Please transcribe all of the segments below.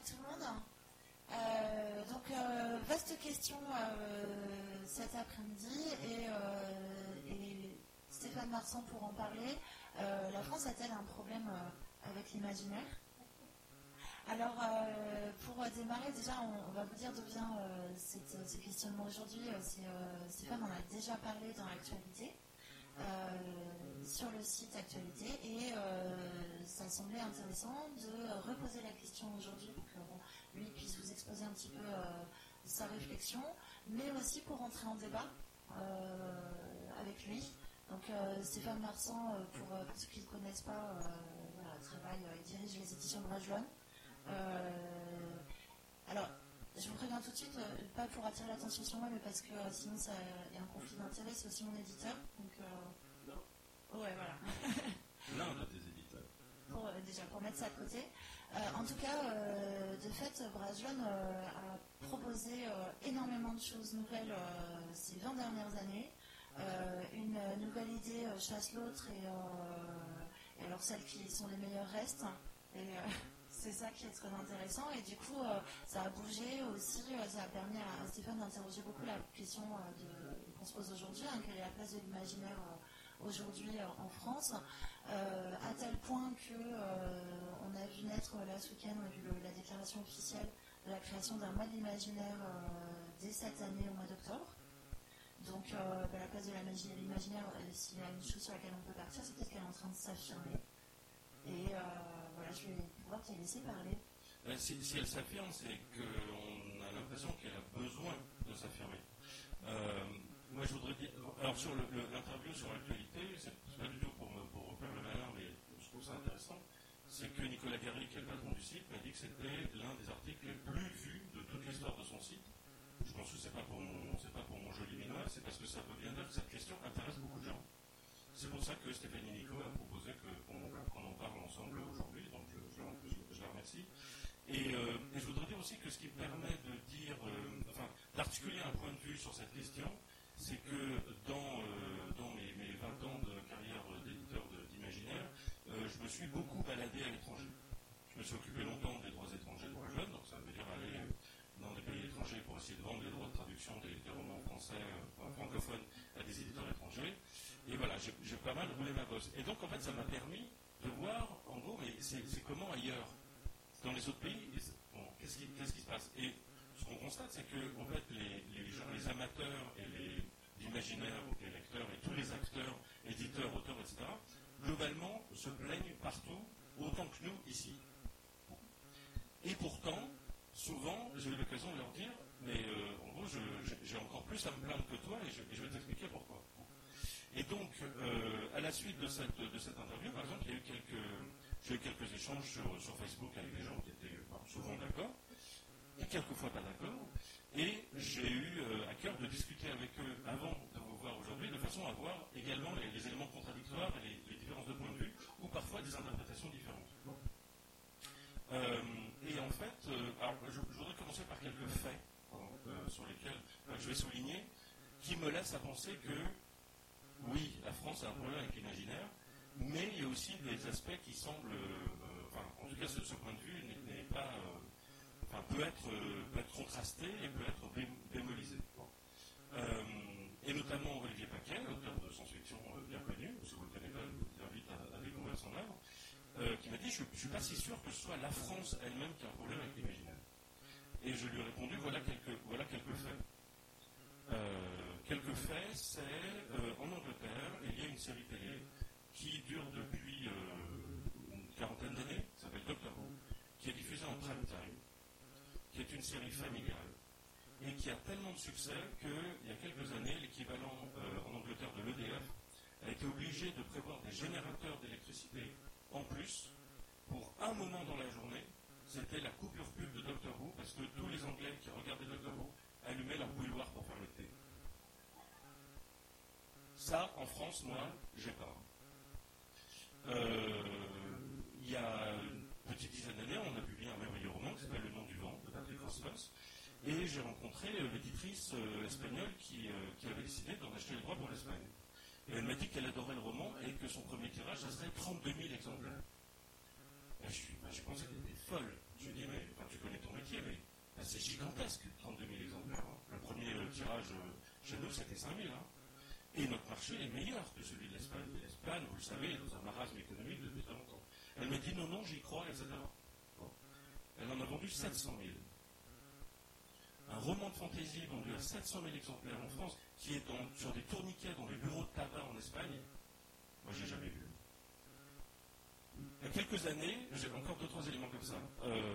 tout le monde. Vaste question cet après-midi et Stéphane Marsan pour en parler. La France a-t-elle un problème avec l'imaginaire ? Alors, pour démarrer, déjà, on va vous dire d'où vient ce questionnement aujourd'hui. Stéphane en a déjà parlé dans l'actualité, sur le site Actualité, et ça semblait intéressant de reposer la question aujourd'hui pour que lui puisse vous exposer un petit peu sa réflexion, mais aussi pour entrer en débat avec lui. Donc, Stéphane Marsan, pour ceux qui ne le connaissent pas, travaille et dirige les éditions de Brajlon. Alors, je vous préviens tout de suite, pas pour attirer l'attention sur moi, mais parce que sinon il y a un conflit d'intérêt, c'est aussi mon éditeur. Donc, non. Ouais, voilà. L'un de tes éditeurs. Déjà, pour mettre ça de côté. En tout cas, de fait, Brajlon a proposé énormément de choses nouvelles ces 20 dernières années. Une nouvelle idée chasse l'autre et alors celles qui sont les meilleures restent. C'est ça qui est très intéressant et du coup ça a bougé aussi, ça a permis à Stéphane d'interroger beaucoup la question qu'on se pose aujourd'hui, quelle est la place de l'imaginaire aujourd'hui en France, à tel point qu'on a vu naître là ce week-end, on a vu la déclaration officielle de la création d'un mois de l'imaginaire dès cette année au mois d'octobre. Donc la place de l'imaginaire, s'il y a une chose sur laquelle on peut partir, c'est peut-être qu'elle est en train de s'affirmer. Et voilà, je vais pouvoir te laisser parler. Si elle s'affirme, c'est qu'on a l'impression qu'elle a besoin de s'affirmer. Moi, je voudrais dire... Alors, sur l'interview sur l'actualité, c'est pas du tout pour refaire le malin, mais je trouve ça intéressant, c'est que Nicolas Garry, qui est le patron du site, m'a dit que c'était l'un des articles les plus vus de toute l'histoire de son site. Je pense que c'est pas pour mon joli minois, c'est parce que ça veut bien dire que cette question intéresse beaucoup de gens. C'est pour ça que Stéphanie Nico a proposé qu'on en parle ensemble aujourd'hui, donc je la remercie. Et je voudrais dire aussi que ce qui me permet de dire, d'articuler un point de vue sur cette question, c'est que dans mes 20 ans de carrière d'éditeur d'imaginaire, je me suis beaucoup baladé à l'étranger. Je me suis occupé longtemps des droits étrangers de Brajlon, donc ça veut dire aller dans des pays étrangers pour essayer de vendre les droits de traduction des romans français, francophones, à des éditeurs étrangers. Et voilà, j'ai pas mal roulé ma bosse. Et donc, en fait, ça m'a permis de voir, en gros, mais c'est comment ailleurs. Dans les autres pays, qu'est-ce qui se passe? Et ce qu'on constate, c'est que, en fait, les gens, les amateurs et les imaginaires, les lecteurs et tous les acteurs, éditeurs, auteurs, etc., globalement, se plaignent partout, autant que nous, ici. Et pourtant, souvent, j'ai eu l'occasion de leur dire, mais en gros, j'ai encore plus à me plaindre que toi, et je vais t'expliquer pourquoi. Et donc, à la suite de cette interview, par exemple, j'ai eu quelques échanges sur Facebook avec des gens qui étaient souvent d'accord, et quelquefois pas d'accord, et j'ai eu à cœur de discuter avec eux avant de vous voir aujourd'hui, de façon à voir également les éléments contradictoires et les différences de point de vue, ou parfois des interprétations différentes. Et en fait, alors, je voudrais commencer par quelques faits sur lesquels je vais souligner, qui me laissent à penser que oui, la France a un problème avec l'imaginaire, mais il y a aussi des aspects qui semblent, en tout cas ce point de vue n'est pas, peut être contrasté et peut être démolisé. Et notamment Olivier Paquet, auteur de science-fiction bien connu, si vous ne le connaissez pas, je vous invite à découvrir son œuvre, qui m'a dit je ne suis pas si sûr que ce soit la France elle-même qui a un problème avec l'imaginaire. Et je lui ai répondu voilà quelques faits. Quelques faits, c'est en Angleterre, il y a une série télé qui dure depuis une quarantaine d'années, qui s'appelle Doctor Who, qui est diffusée en prime time, qui est une série familiale, et qui a tellement de succès qu'il y a quelques années, l'équivalent en Angleterre de l'EDF a été obligé de prévoir des générateurs d'électricité en plus pour un moment dans la journée. C'était la coupure pub de Doctor Who, parce que tous les Anglais qui regardaient Doctor Who allumaient leur bouilloire pour faire le thé. Ça, en France, moi, j'ai pas. Il y a une petite dizaine d'années, on a publié un merveilleux roman qui s'appelle Le nom du vent, de Patrick Rothfuss, et j'ai rencontré l'éditrice espagnole qui avait décidé d'en acheter les droits pour l'Espagne. Et elle m'a dit qu'elle adorait le roman et que son premier tirage, ça serait 32 000 exemplaires. Et je pensais qu'elle était folle. Je lui ai dit, mais tu connais Chez nous, c'était 5 000. Hein. Et notre marché est meilleur que celui de l'Espagne. L'Espagne, vous le savez, est dans un marasme économique depuis très longtemps. Elle m'a dit non, j'y crois, etc. Bon. Elle en a vendu 700 000. Un roman de fantaisie vendu à 700 000 exemplaires en France, qui est sur des tourniquets dans les bureaux de tabac en Espagne, moi, j'ai jamais vu. Il y a quelques années, j'ai encore 2-3 éléments comme ça.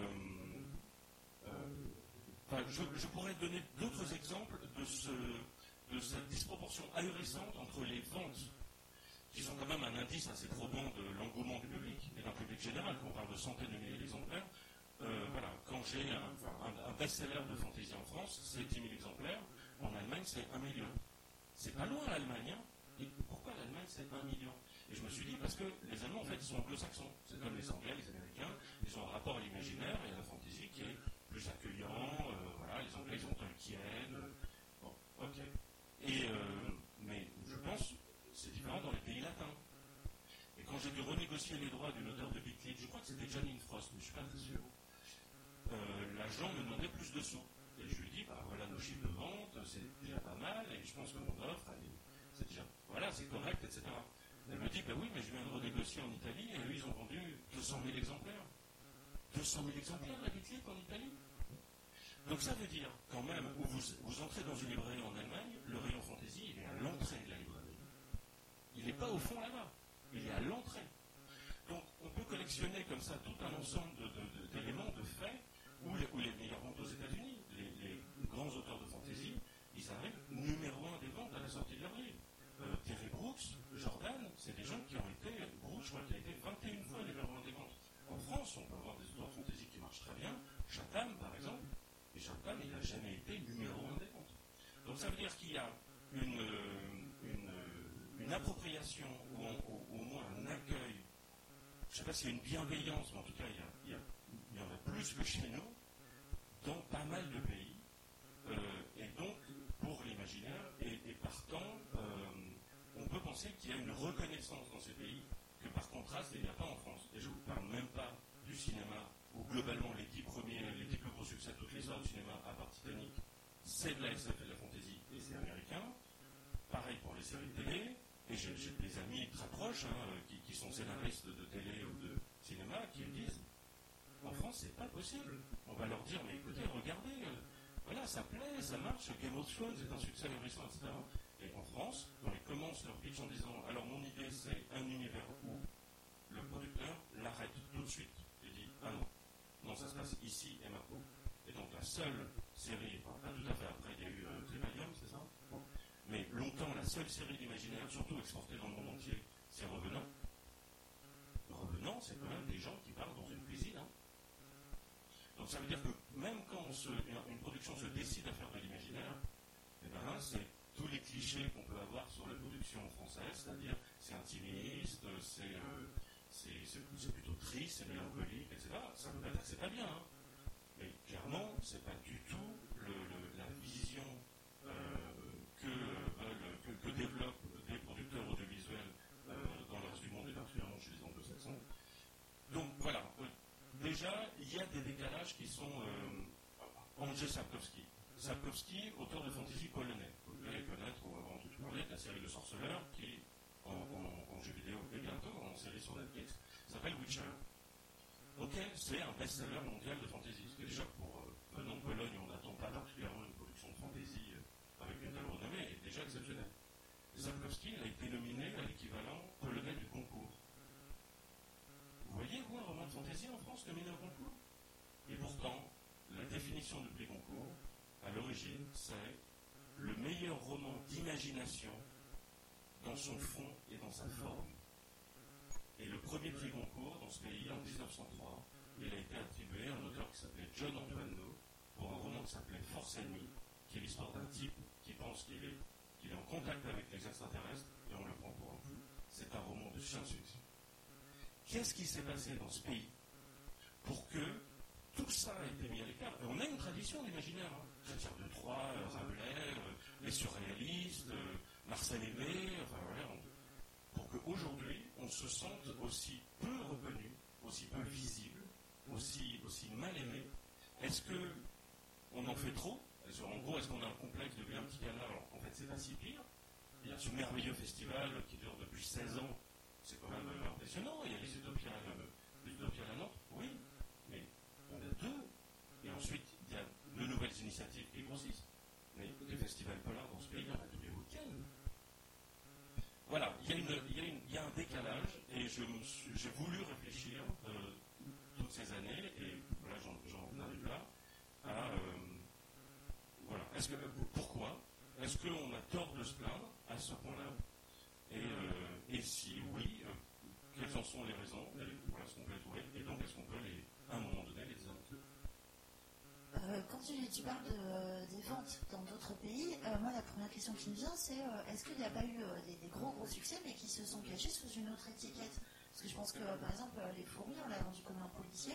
Je pourrais donner d'autres exemples de cette disproportion ahurissante entre les ventes, qui sont quand même un indice assez probant de l'engouement du public, et d'un public général, quand on parle de centaines de milliers d'exemplaires. Voilà, quand j'ai un best-seller de fantasy en France, c'est 10 000 exemplaires. En Allemagne, c'est 1 million. C'est pas loin l'Allemagne, hein. Et pourquoi l'Allemagne, c'est 1 million? Et je me suis dit, parce que les Allemands, en fait, ils sont anglo-saxons. C'est comme les Anglais, les Américains. Ils ont un rapport à l'imaginaire et à la fantasy qui est plus accueillant. Voilà, les Anglais, ils ont Tolkien. Bon, ok. Mais je pense que c'est différent dans les pays latins. Et quand j'ai dû renégocier les droits d'une auteure de Big Lead, je crois que c'était Janine Frost, mais je ne suis pas très sûr, l'agent me demandait plus de sous. Et je lui ai dit, voilà nos chiffres de vente, c'est déjà pas mal, et je pense que mon offre, c'est déjà, voilà, c'est correct, etc. Elle me dit, oui, mais je viens de renégocier en Italie, et eux, ils ont vendu 200 000 exemplaires. 200 000 exemplaires, la Big Lead, en Italie. Donc ça veut dire, quand même, où vous entrez dans une librairie en Allemagne, le rayon fantasy, il est à l'entrée de la librairie. Il n'est pas au fond là-bas, il est à l'entrée. Donc on peut collectionner comme ça tout un ensemble d'éléments, de faits, où les meilleures ventes aux États-Unis, les grands auteurs de fantasy, ils arrivent numéro 1 des ventes à la sortie de leur livre. Terry Brooks, Jordan, c'est des gens qui ont été, Brooks, je crois qu'il a été 21 fois numéro 1 des ventes. En France, on peut avoir des auteurs de fantasy qui marchent très bien, Chatham par exemple, et Chatham, il n'a jamais été numéro 1 des ventes. Donc ça veut dire qu'il y a une appropriation, ou au moins un accueil, je ne sais pas s'il y a une bienveillance, mais en tout cas, il y en a plus que chez nous, dans pas mal de pays, et donc, pour l'imaginaire, et partant, on peut penser qu'il y a une reconnaissance dans ces pays, que par contraste, il n'y a pas en France. Et je ne vous parle même pas du cinéma, où globalement, les 10 plus gros succès de toute l'histoire du cinéma, à part Titanic, c'est de la SF et de la fantasy, et c'est américain. Pareil pour les séries de télé, et j'ai des amis très proches, qui sont scénaristes de télé ou de cinéma, qui me disent, en France, c'est pas possible. On va leur dire, mais écoutez, regardez, voilà, ça plaît, ça marche, Game of Thrones est un succès ahurissant, etc. Et en France, quand ils commencent leur pitch en disant, alors mon idée, c'est un univers où le producteur l'arrête tout de suite. Il dit, ah non, ça se passe ici et maintenant. Et donc la seule série, enfin, pas tout à fait, après il y a eu Tripalium, c'est ça? Bon. Mais longtemps, la seule série d'imaginaire, surtout exportée dans le monde entier, c'est Revenant. Revenant, c'est quand même des gens qui parlent dans une cuisine. Hein. Donc ça veut dire que même quand une production se décide à faire de l'imaginaire, eh ben, c'est tous les clichés qu'on peut avoir sur la production française, c'est-à-dire c'est intimiste, c'est plutôt triste, c'est mélancolique, etc. Ça ne veut pas dire que c'est pas bien. Hein. Mais clairement, c'est pas du tout la vision que développent des producteurs audiovisuels dans le reste du monde et particulièrement chez les anglo-saxons. Donc voilà, déjà il y a des décalages qui sont Andrzej Sapkowski. Sapkowski, auteur de fantasy polonais. Vous devez connaître ou avoir entendu parler de la série Le Sorceleur qui, en jeu vidéo et bientôt en série sur Netflix, s'appelle Witcher. Ok, c'est un best-seller mondial de fantasy. Parce que déjà, venant de Pologne, on n'attend pas particulièrement une production de fantasy avec une telle renommée, est déjà exceptionnelle. Sapkowski a été nominé à l'équivalent polonais du concours. Vous voyez, vous, un roman de fantasy en France nominé au concours? Et pourtant, la définition du prix concours, à l'origine, c'est le meilleur roman d'imagination dans son fond et dans sa forme. Et le premier prix concours dans ce pays, en 1903, il a été attribué à un auteur qui s'appelait John Antoine Doe pour un roman qui s'appelait Force Ennemie, qui est l'histoire d'un type qui pense qu'il est en contact avec les extraterrestres et on le prend pour un fou. C'est un roman de science-fiction. Qu'est-ce qui s'est passé dans ce pays pour que tout ça ait été mis à l'écart? Et on a une tradition d'imaginaire. Chrétien de Troyes, Rabelais, les surréalistes, Marcel Aimé, enfin voilà, pour qu'aujourd'hui, on se sente aussi peu reconnu, aussi peu visible, aussi mal aimé. Est-ce qu'on en fait trop? En gros, est-ce qu'on a un complexe depuis un petit canard? Alors en fait, c'est pas si pire. Il y a ce merveilleux festival qui dure depuis 16 ans. C'est quand même impressionnant. Il y a les Utopias à Nantes, oui, mais il y en a deux. Et ensuite, il y a de nouvelles initiatives qui grossissent. Mais les festivals polars dans ce pays, il y en a tous les week-ends. Voilà, il y a un décalage, et j'ai voulu réfléchir toutes ces années, et là j'en arrive là, à voilà. Pourquoi est-ce qu'on a tort de se plaindre à ce point-là? Et si oui, quelles en sont les raisons? Voilà ce qu'on peut trouver, et donc est-ce qu'on peut à un moment donné les désamorcer? Quand tu parles des ventes dans d'autres pays, moi la première question qui me vient c'est est-ce qu'il n'y a pas eu des gros succès mais qui se sont cachés sous une autre étiquette? Parce que je pense que par exemple les fourmis on l'a vendu comme un policier,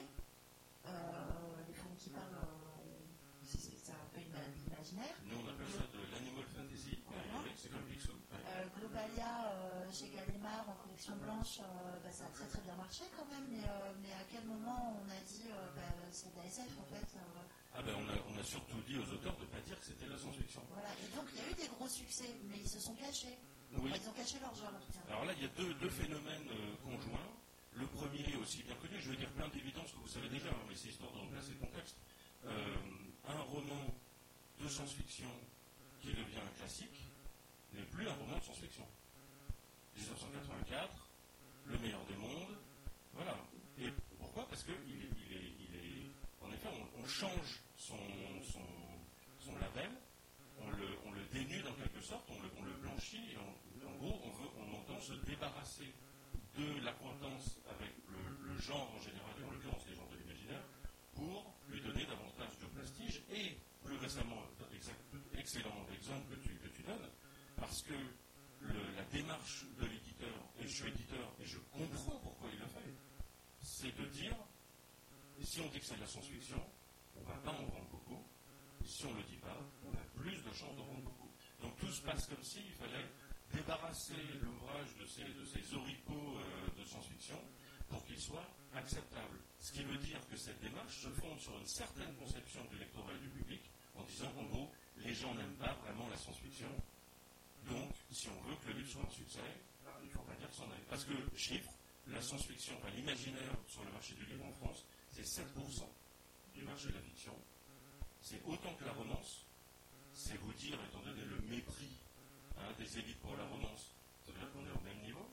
les fourmis qui parlent, c'est un peu imaginaire. Nous on appelle ça de l'animal fantasy, c'est comme Picsou. Globalia chez Gallimard en collection blanche, ça a très très bien marché quand même, mais à quel moment on a dit c'est de la SF en fait? On a surtout dit aux auteurs de ne pas dire que c'était la science-fiction. Voilà, et donc il y a eu des gros succès, mais ils se sont cachés. Oui. Ils ont caché leur genre. Alors là, il y a deux phénomènes conjoints. Le premier, aussi bien connu, je vais dire plein d'évidences que vous savez déjà, mais c'est histoire de replacer le contexte. Un roman de science-fiction qui devient un classique n'est plus un roman de science-fiction. 1984, Le meilleur des mondes, voilà. Et pourquoi? Parce que en effet, on change son label, on le dénude en quelque sorte, on le blanchit, et en gros, on entend se débarrasser de l'acquaintance avec le genre en général, en l'occurrence les genres de l'imaginaire, pour lui donner davantage de prestige. Et plus récemment, excellent exemple que tu donnes, parce que la démarche de l'éditeur, et je suis éditeur et je comprends pourquoi il le fait, c'est de dire, si on dit que c'est de la science-fiction, on ne va pas en vendre beaucoup, et si on ne le dit pas, on a plus de chances d'en vendre beaucoup. Donc tout se passe comme s'il fallait débarrasser l'ouvrage de ces oripeaux de science-fiction pour qu'il soit acceptable. Ce qui veut dire que cette démarche se fonde sur une certaine conception du lectorat et du public, en disant qu'en gros, les gens n'aiment pas vraiment la science-fiction, donc si on veut que le livre soit un succès, il ne faut pas dire que c'en est. Parce que, chiffre, la science-fiction, l'imaginaire sur le marché du livre en France, c'est 7% du marché de la fiction. C'est autant que la romance. C'est vous dire, étant donné le mépris des élites pour la romance, ça veut dire qu'on est au même niveau.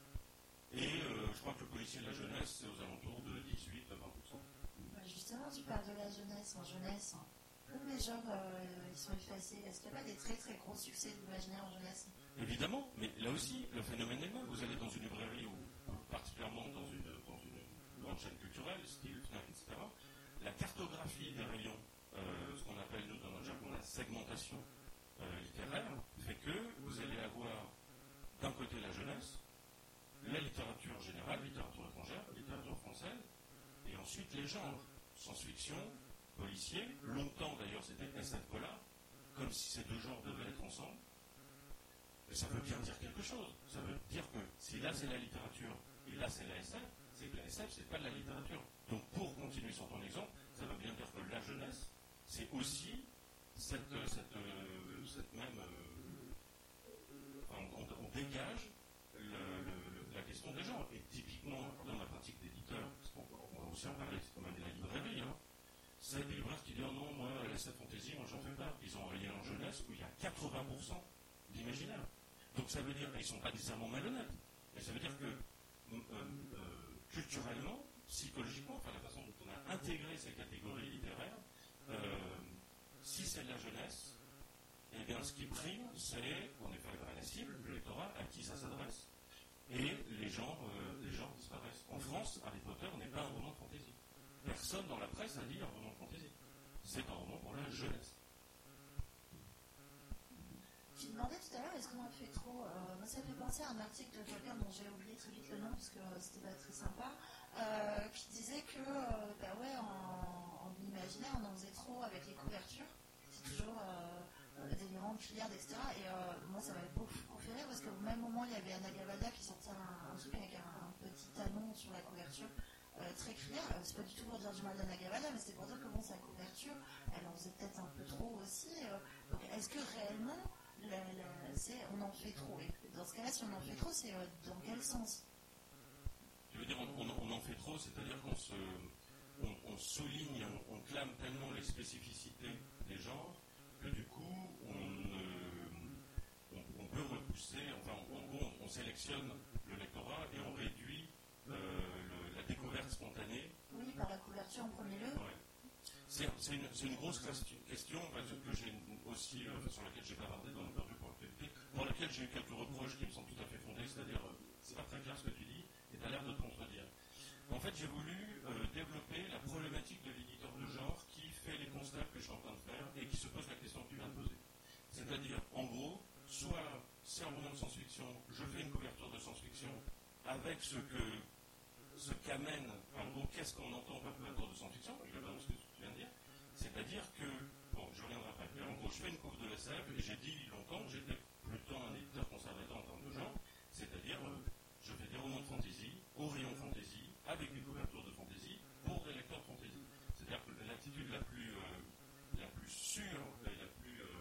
Et je crois que le policier de la jeunesse, c'est aux alentours de 18-20%. Justement, tu parles de la jeunesse. En jeunesse, comme les genres ils sont effacés, est-ce qu'il n'y a pas des très très gros succès de l'imaginaire en jeunesse? Évidemment, mais là aussi, le phénomène est le même. Vous allez dans une librairie ou particulièrement dans une grande chaîne culturelle, style Fnac, etc. La cartographie des rayons, ce qu'on appelle nous dans notre jargon la segmentation littéraire, fait que vous allez avoir d'un côté la jeunesse, la littérature générale, littérature étrangère, littérature française, et ensuite les genres, science-fiction, policier, longtemps d'ailleurs c'était SF polar, comme si ces deux genres devaient être ensemble. Et ça veut bien dire quelque chose. Ça veut dire que si là c'est la littérature et là c'est la SF, c'est que la SF c'est pas de la littérature. Donc pour continuer sur ton exemple, ça veut bien dire que la jeunesse, c'est aussi cette même... on dégage la question des genres. Et typiquement, dans la pratique d'éditeur, parce qu'on va aussi en parler, c'est quand même de la librairie, c'est des libraires qui disent oh non, moi, la SF fantasy, moi j'en fais pas. Ils ont un rayon en jeunesse où il y a 80% d'imaginaire. Donc ça veut dire qu'ils ne sont pas nécessairement malhonnêtes, mais ça veut dire que culturellement, psychologiquement, la façon dont on a intégré ces catégories littéraires, si c'est de la jeunesse, eh bien ce qui prime, c'est en effet la cible, le lectorat, à qui ça s'adresse, et les genres disparaissent. En France, Harry Potter n'est pas un roman de fantasy. Personne dans la presse a dit un roman de fantasy. C'est un roman pour la jeunesse. Tu demandais tout à l'heure, est-ce qu'on a fait trop moi, ça fait penser à un article de quelqu'un dont j'ai oublié très vite le nom, parce que c'était pas très sympa, qui disait que, en imaginaire, on en faisait trop avec les couvertures. C'est toujours délirant, criarde, etc. Et moi, ça m'avait beaucoup fait rire, parce qu'au même moment, il y avait Anna Gavalda qui sortait un truc avec un petit anon sur la couverture. Très criard, c'est pas du tout pour dire du mal d'Anna Gavalda, mais c'est pour dire que sa couverture, elle en faisait peut-être un peu trop aussi, fait trop. Et dans ce cas-là, si on en fait trop, c'est dans quel sens? Je veux dire, on en fait trop, c'est-à-dire qu'on souligne, on clame tellement les spécificités des genres que du coup, on peut repousser, enfin, en gros, on sélectionne le lectorat et on réduit la découverte spontanée. Oui, par la couverture en premier lieu. Ouais. C'est une grosse question que j'ai aussi, sur laquelle j'ai bavardé dans l'interview pour l'actualité, pour laquelle j'ai eu quelques reproches qui me semblent tout à fait fondés, c'est-à-dire, c'est pas très clair ce que tu dis, et tu as l'air de te contredire. En fait, j'ai voulu développer la problématique de l'éditeur de genre qui fait les constats que je suis en train de faire et qui se pose la question que tu viens de poser. C'est-à-dire, en gros, soit c'est un roman de science-fiction, je fais une couverture de science-fiction avec ce qu'amène, en gros, qu'est-ce qu'on entend par couverture de science-fiction, exactement ce que tu viens de dire, c'est-à-dire que, bon, je reviendrai après, mais en gros, je fais une couve de SF et j'ai dit longtemps que j'étais plutôt un éditeur conservateur en termes de genre, c'est-à-dire, je fais des romans de fantasy, au rayon fantasy, avec des couvertures de fantasy, pour des lecteurs de fantasy. C'est-à-dire que l'attitude la plus sûre et la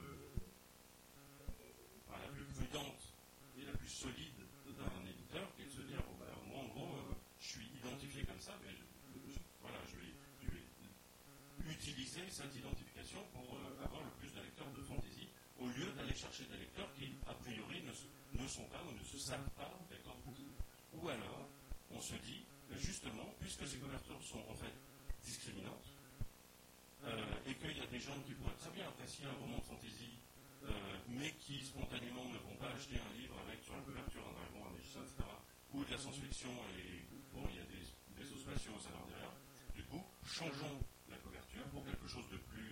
plus prudente et la plus solide d'un éditeur, qui est de se dire, bon, bah, moi, en gros, je suis identifié comme ça, mais je vais utiliser cette identification pour avoir le plus de lecteurs de fantasy, au lieu d'aller chercher des lecteurs qui, a priori, ne sont pas ou ne se savent pas lecteurs de fantasy. Ou alors, on se dit, justement, puisque ces couvertures sont en fait discriminantes, et qu'il y a des gens qui pourraient très bien apprécier un roman de fantasy, mais qui spontanément ne vont pas acheter un livre avec sur la couverture un dragon, un magicien, etc., ou de la science-fiction, et bon, il y a des vaisseaux spatiaux, ça leur dit rien. Du coup, changeons la couverture pour quelque chose de plus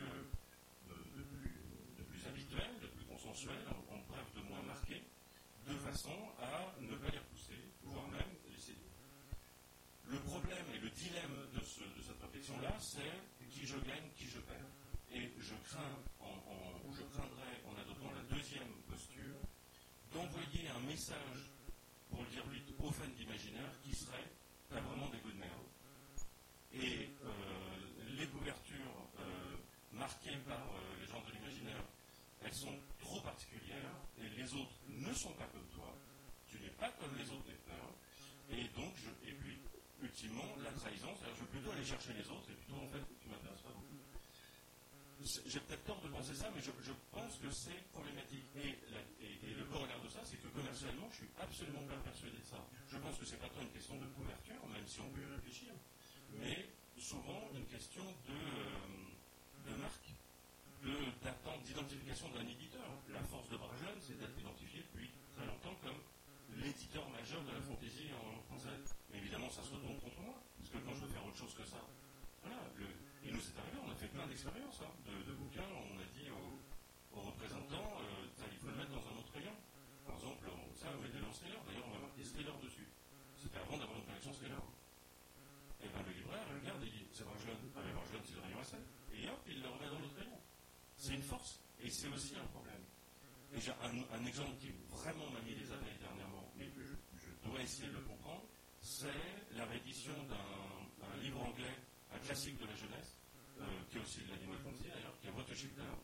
habituel, de plus consensuel, en bref, de moins marqué, de façon à ne pas les repousser, voire même les séduire. Le problème et le dilemme de cette réflexion-là, c'est qui je gagne, qui je perds. Et je craindrais, en adoptant la deuxième posture, d'envoyer un message, pour le dire vite, aux fans d'imaginaire, qui serait t'as vraiment des goûts de merde. Et les couvertures marquées par les gens de l'imaginaire, elles sont trop particulières, et les autres ne sont pas comme toi. Tu n'es pas comme les autres lecteurs. Et donc, et puis, ultimement, la trahison, c'est-à-dire je veux plutôt aller chercher les autres, et plutôt, en fait, tu m'intéresses pas beaucoup. J'ai peut-être tort de penser ça, mais je pense que c'est problématique. Et le corollaire de ça, c'est que commercialement, je suis absolument pas persuadé de ça. Je pense que c'est pas tant une question de couverture, même si on peut y réfléchir, mais souvent une question de marque, d'attente, d'identification d'un éditeur. La force de Brajlon, c'est d'être identifié depuis très longtemps comme l'éditeur majeur de la fantaisie en français. Mais évidemment, ça se retourne contre moi, parce que quand je veux faire autre chose que ça, voilà, et nous c'est arrivé, on a fait plein d'expériences, de bouquins, on a dit aux représentants, il faut le mettre dans un autre rayon. Par exemple, ça, on mettait dans Thriller, d'ailleurs on va marquer Thriller dessus. C'était avant d'avoir une collection Thriller. Et bien le libraire, regarde, il dit, c'est Brajlon, Brajlon c'est le rayon SF, et hop, il le remet dans l'autre rayon. C'est une force, et c'est aussi un problème. Et j'ai un exemple qui vraiment m'a mis les abeilles dernièrement, mais je dois essayer de le comprendre, c'est la réédition d'un livre anglais, un classique de la jeunesse, qui est aussi de l'Animal Fantasy d'ailleurs, qui est Watership Down,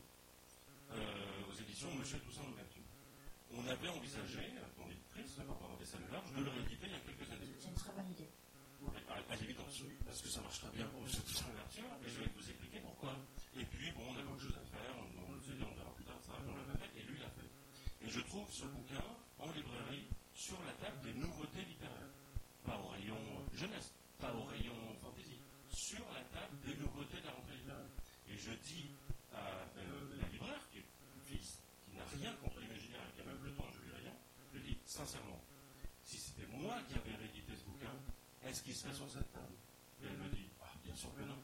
aux éditions Monsieur Toussaint Louverture. On avait envisagé, dans l'éditrice, par rapport à des salles larges, de le rééditer il y a quelques années. C'est une très bonne idée. À l'évidence, parce que ça marche très bien pour Monsieur Toussaint Louverture, et je vais vous expliquer pourquoi. Et puis, bon, on a beaucoup de choses à faire, on s'est dit, on verra plus tard, ça, on l'a fait, et lui l'a fait. Et je trouve ce bouquin en librairie sur la table des nouveautés littéraires. Pas au rayon jeunesse, pas au rayon fantasy, sur la table des nouveautés de la rentrée littéraire. Et je dis à la libraire, qui n'a rien contre l'imaginaire et qui a même le temps de lui rien, je dis sincèrement, si c'était moi qui avais réédité ce bouquin, est-ce qu'il serait sur cette table? Et elle me dit, bien sûr que non.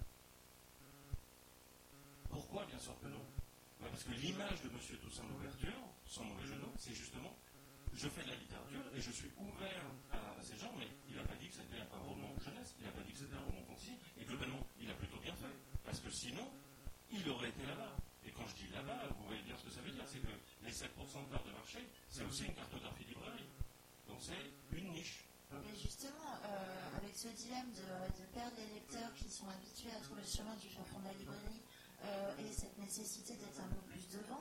Pourquoi bien sûr que non? Parce que l'image de Monsieur Toussaint Louverture, sans mauvais jeu de mots, c'est justement, je fais de la littérature et je suis ouvert à ces gens, mais il n'a pas dit que c'était un roman jeunesse, il n'a pas dit que c'était un roman fantasy, et globalement, il a plutôt bien fait, parce que sinon, il aurait été là-bas. Et quand je dis là-bas, vous voyez bien ce que ça veut dire, c'est que les 7% de part de marché, c'est aussi une cartographie librairie. Donc c'est une niche. Mais justement, avec ce dilemme de perdre les lecteurs qui sont habitués à trouver le chemin du fin fond de la librairie, et cette nécessité d'être un peu plus devant,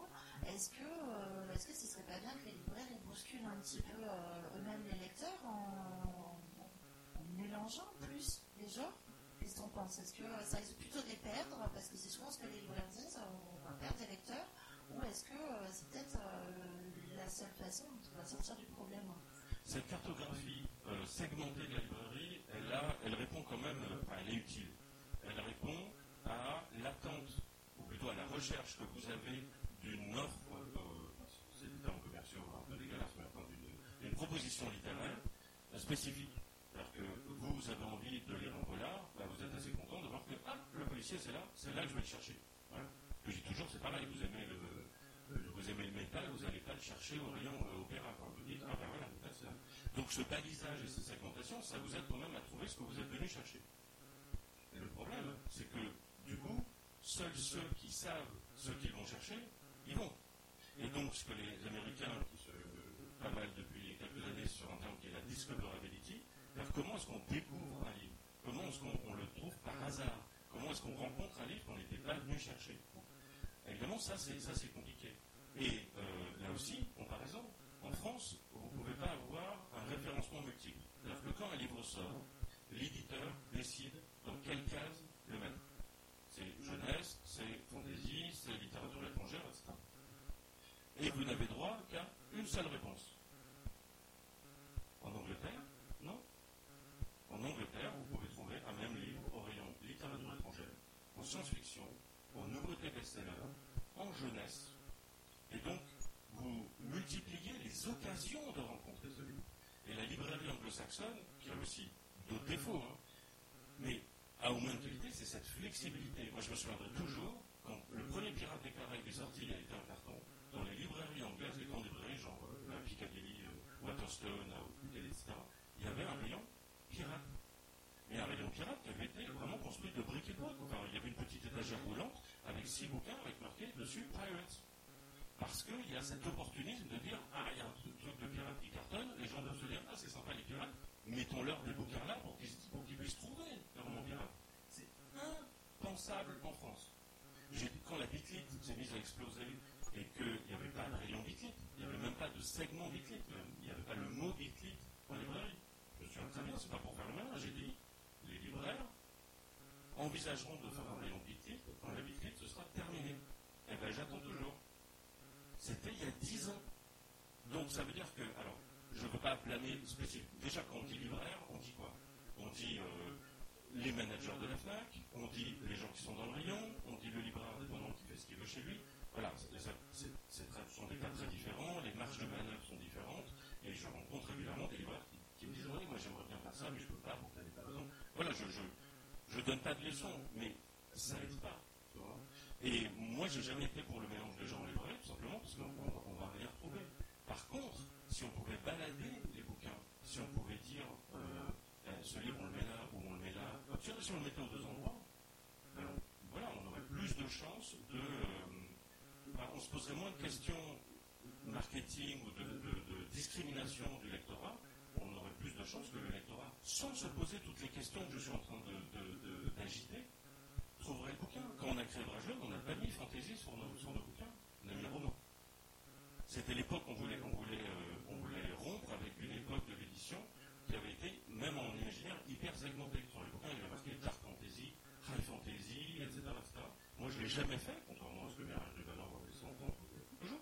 est-ce que ce serait pas bien que les libraires bousculent un petit peu eux-mêmes les lecteurs en mélangeant plus les genres? Qu'est-ce qu'on pense? Est-ce que ça risque plutôt de les perdre, parce que c'est souvent ce que les libraires disent, on va perdre des lecteurs, ou est-ce que c'est peut-être la seule façon de sortir du problème? Cette cartographie segmentée de la librairie, elle répond quand même, elle est utile. Elle répond à l'attente, ou plutôt à la recherche que vous avez d'une offre, c'est des termes commerciaux un peu dégueulasses, mais enfin d'une proposition littéraire spécifique. C'est-à-dire que vous avez envie de lire un polar, vous êtes assez content de voir que le policier c'est là que je vais le chercher. Voilà. Je dis toujours, c'est pareil, vous aimez le métal, vous n'allez pas le chercher au rayon opéra. Vous dites, voilà, c'est là. Donc ce balisage et cette segmentation, ça vous aide quand même à trouver ce que vous êtes venu chercher. Et le problème, c'est que du coup, seuls ceux qui savent ce qu'ils vont chercher, ils vont. Et donc ce que les Américains, qui se travaillent depuis quelques années sur un terme qui est la discoverability, comment est-ce qu'on découvre un livre? Comment est-ce qu'on le trouve par hasard? Comment est-ce qu'on rencontre un livre qu'on n'était pas venu chercher? Évidemment, ça c'est compliqué. Et là aussi, comparaison, en France, vous ne pouvez pas avoir un référencement multiple. C'est-à-dire que quand un livre sort, l'éditeur décide dans quelle case le mettre. C'est jeunesse, c'est fantaisie, c'est littérature étrangère, etc. Et vous n'avez droit qu'à une seule réponse. En Angleterre, non. En Angleterre, vous pouvez trouver un même livre au rayon littérature étrangère, en science-fiction, en nouveautés best-seller, en jeunesse. Et donc, vous multipliez les occasions de rencontrer ce livre. Et la librairie anglo-saxonne, qui a aussi d'autres défauts, mais a au moins une qualité, c'est cette flexibilité. Moi, je me souviendrai toujours, quand le premier Pirate des Caraïbes est sorti, il a été un carton, dans les librairies anglaises, les grandes librairies, genre Piccadilly, Waterstone, etc., il y avait un rayon pirate. Mais un rayon pirate qui avait été vraiment construit de briques et de broc. Enfin, il y avait une petite étagère roulante avec 6 bouquins avec marqué dessus Pirates. Parce qu'il y a cet opportunisme de dire, il y a un truc de pirate qui cartonne, les gens doivent se dire, c'est sympa les pirates, mettons-leur des bouquins là pour qu'ils puissent trouver le roman pirate. C'est impensable en France. Quand la Bitlit s'est mise à exploser et qu'il n'y avait pas de rayon Bitlit, il n'y avait même pas de segment Bitlit, il n'y avait pas le mot Bitlit en librairie. Je me souviens très bien, c'est pas pour faire le malin, j'ai dit, les libraires envisageront de faire un rayon Bitlit quand la Bitlit se sera terminée. Et bien j'attends toujours. C'était il y a 10 ans. Donc ça veut dire que, alors, je ne veux pas blâmer spécifiquement. Déjà, quand on dit libraire, on dit quoi? On dit les managers de la FNAC, on dit les gens qui sont dans le rayon, on dit le libraire indépendant qui fait ce qu'il veut chez lui. Voilà, ce sont des cas très différents, les marges de manœuvre sont différentes, et je rencontre régulièrement des libraires qui me disent oui, moi j'aimerais bien faire ça, mais je ne peux pas pour telle et telle raison. Voilà, je ne donne pas de leçons, mais ça n'aide pas. Tu vois. Et moi, j'ai jamais été pour le mélange de gens en librairie, tout simplement parce qu'on ne va rien retrouver. Par contre, si on pouvait balader les bouquins, si on pouvait dire ce livre on le met là ou on le met là, si on le mettait aux deux endroits, voilà, on aurait plus de chances de. On se poserait moins de questions marketing ou de discrimination du lectorat, on aurait plus de chances que le lectorat, sans se poser toutes les questions que je suis en train d'agiter, trouverait le bouquin. Quand on a créé Brajlon, on n'a pas mis fantaisie sur nos bouquins, on a mis roman. C'était l'époque où on voulait rompre avec une époque de l'édition qui avait été, même en imaginaire, hyper segmentée. Sur les bouquins, il y avait marqué dark fantasy, high fantasy, etc. Moi, je ne l'ai jamais fait, contrairement à ce que Mérage de Valor avait s'entendre toujours.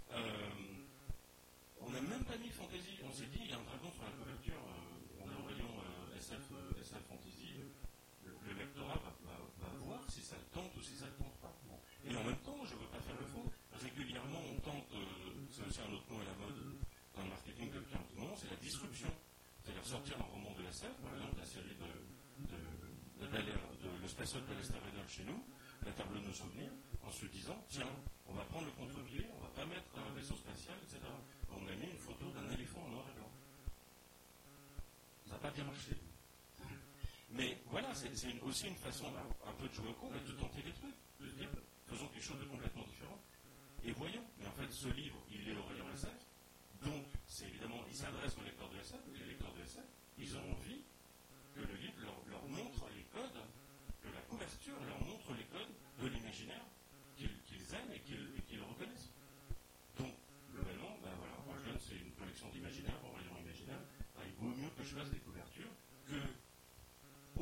On n'a même pas mis fantasy. On s'est dit, il y a un dragon sur la couverture, on est au rayon SF fantasy. Le lectorat va voir si ça le tente ou si ça ne le tente pas. Et en même temps, je ne veux pas faire le faux. Régulièrement, on tente, c'est aussi un autre mot à la mode dans le marketing depuis un petit moment, c'est la disruption. C'est-à-dire sortir un roman de SF, par exemple la série de Le Space Hot de Lester Reynolds chez nous, La Table de nos souvenirs, en se disant, tiens, on va prendre le contre-pied, on ne va pas mettre un vaisseau spatial, etc. On a mis une photo d'un éléphant en noir et blanc. Ça n'a pas bien marché. Mais voilà, c'est aussi une façon un peu de jouer au con, mais de tenter des trucs, de se dire, faisons quelque chose de complètement différent. Et voyons, mais en fait, ce livre, il est au rayon SF, donc, c'est évidemment, il s'adresse aux lecteurs de SF, les lecteurs de SF, ils ont envie que le livre leur montre les codes, que la couverture leur montre les codes de l'imaginaire qu'ils aiment et qu'ils reconnaissent.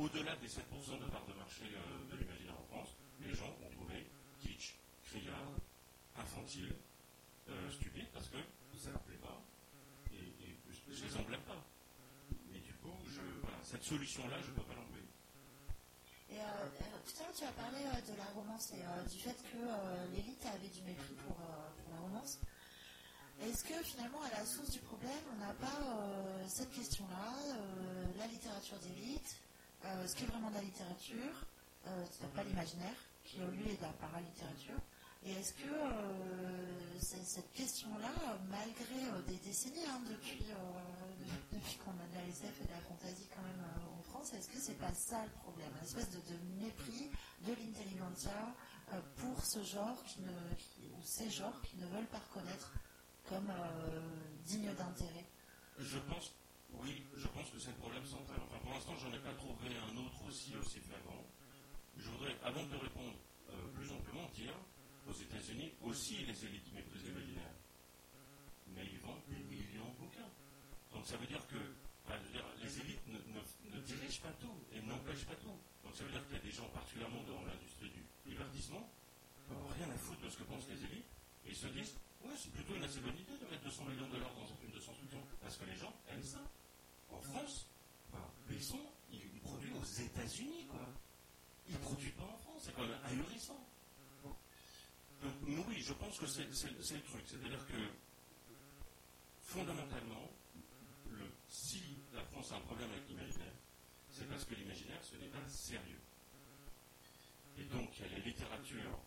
au-delà des 7% de part de marché de l'imaginaire en France, les gens ont trouvé kitsch, criard, infantile, stupide, parce que ça ne leur plaît pas, et je les en blâme pas. Mais du coup, voilà, cette solution-là, je ne peux pas l'employer. Et tout à l'heure, tu as parlé de la romance et du fait que l'élite avait du mépris pour la romance. Est-ce que finalement, à la source du problème, on n'a pas cette question-là, la littérature d'élite, ce qu'est vraiment de la littérature, pas l'imaginaire, qui au lieu est de la paralittérature. Et est-ce que cette question-là, malgré des décennies, depuis qu'on a de la SF et de la fantasy quand même en France, est-ce que c'est pas ça le problème, une espèce de mépris de l'intelligentsia pour ce genre ou ces genres qui ne veulent pas reconnaître comme digne d'intérêt? Je pense que c'est le problème central. Enfin, pour l'instant, j'en ai pas trouvé un autre aussi flagrant. Je voudrais, avant de te répondre plus amplement, dire aux États-Unis aussi les élites méprisent l'imaginaire. Mais ils vendent des millions de bouquins. Donc ça veut dire que les élites ne dirigent pas tout et n'empêchent pas tout. Donc ça veut dire qu'il y a des gens, particulièrement dans l'industrie du divertissement, qui n'ont rien à foutre de ce que pensent les élites, et ils se disent ouais, c'est plutôt une assez bonne idée de mettre 200 millions de dollars dans un film de science-fiction, parce que les gens aiment ça. En France, Besson, il produit aux États-Unis, quoi. Il ne produit pas en France, c'est quand même ahurissant. Donc oui, je pense que c'est le truc. C'est-à-dire que, fondamentalement, si la France a un problème avec l'imaginaire, c'est parce que l'imaginaire, ce n'est pas sérieux. Et donc, il y a les littératures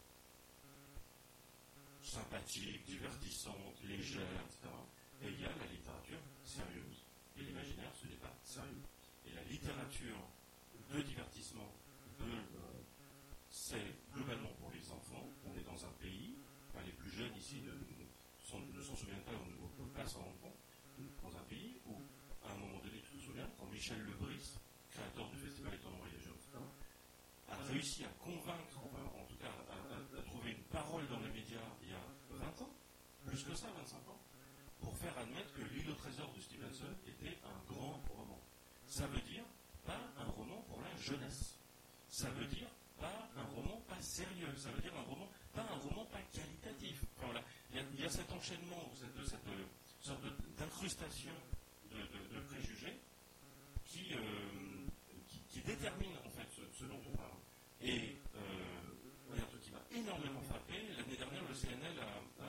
sympathiques, divertissantes, légères, etc. Et il y a la littérature sérieuse. Et l'imaginaire, ce n'est pas sérieux. Et la littérature de divertissement, c'est globalement pour les enfants. On est dans un pays, les plus jeunes ici ne s'en souviennent pas, on ne peut pas s'en rendre compte, dans un pays où, à un moment donné, tu te souviens, quand Michel Lebris, créateur du Festival Étonnant Voyageurs, etc., a réussi à convaincre, en tout cas à trouver une parole dans les médias il y a 20 ans, plus que ça, 25 ans, pour faire admettre que L'île au trésor de Stevenson était un grand roman. Ça veut dire pas un roman pour la jeunesse. Ça veut dire pas un roman pas sérieux. Ça veut dire pas un roman pas qualitatif. Enfin, voilà. Il y a cet enchaînement, cette sorte d'incrustation de préjugés qui détermine en fait ce dont on parle. Et il y a un truc qui m'a énormément frappé. L'année dernière, le CNL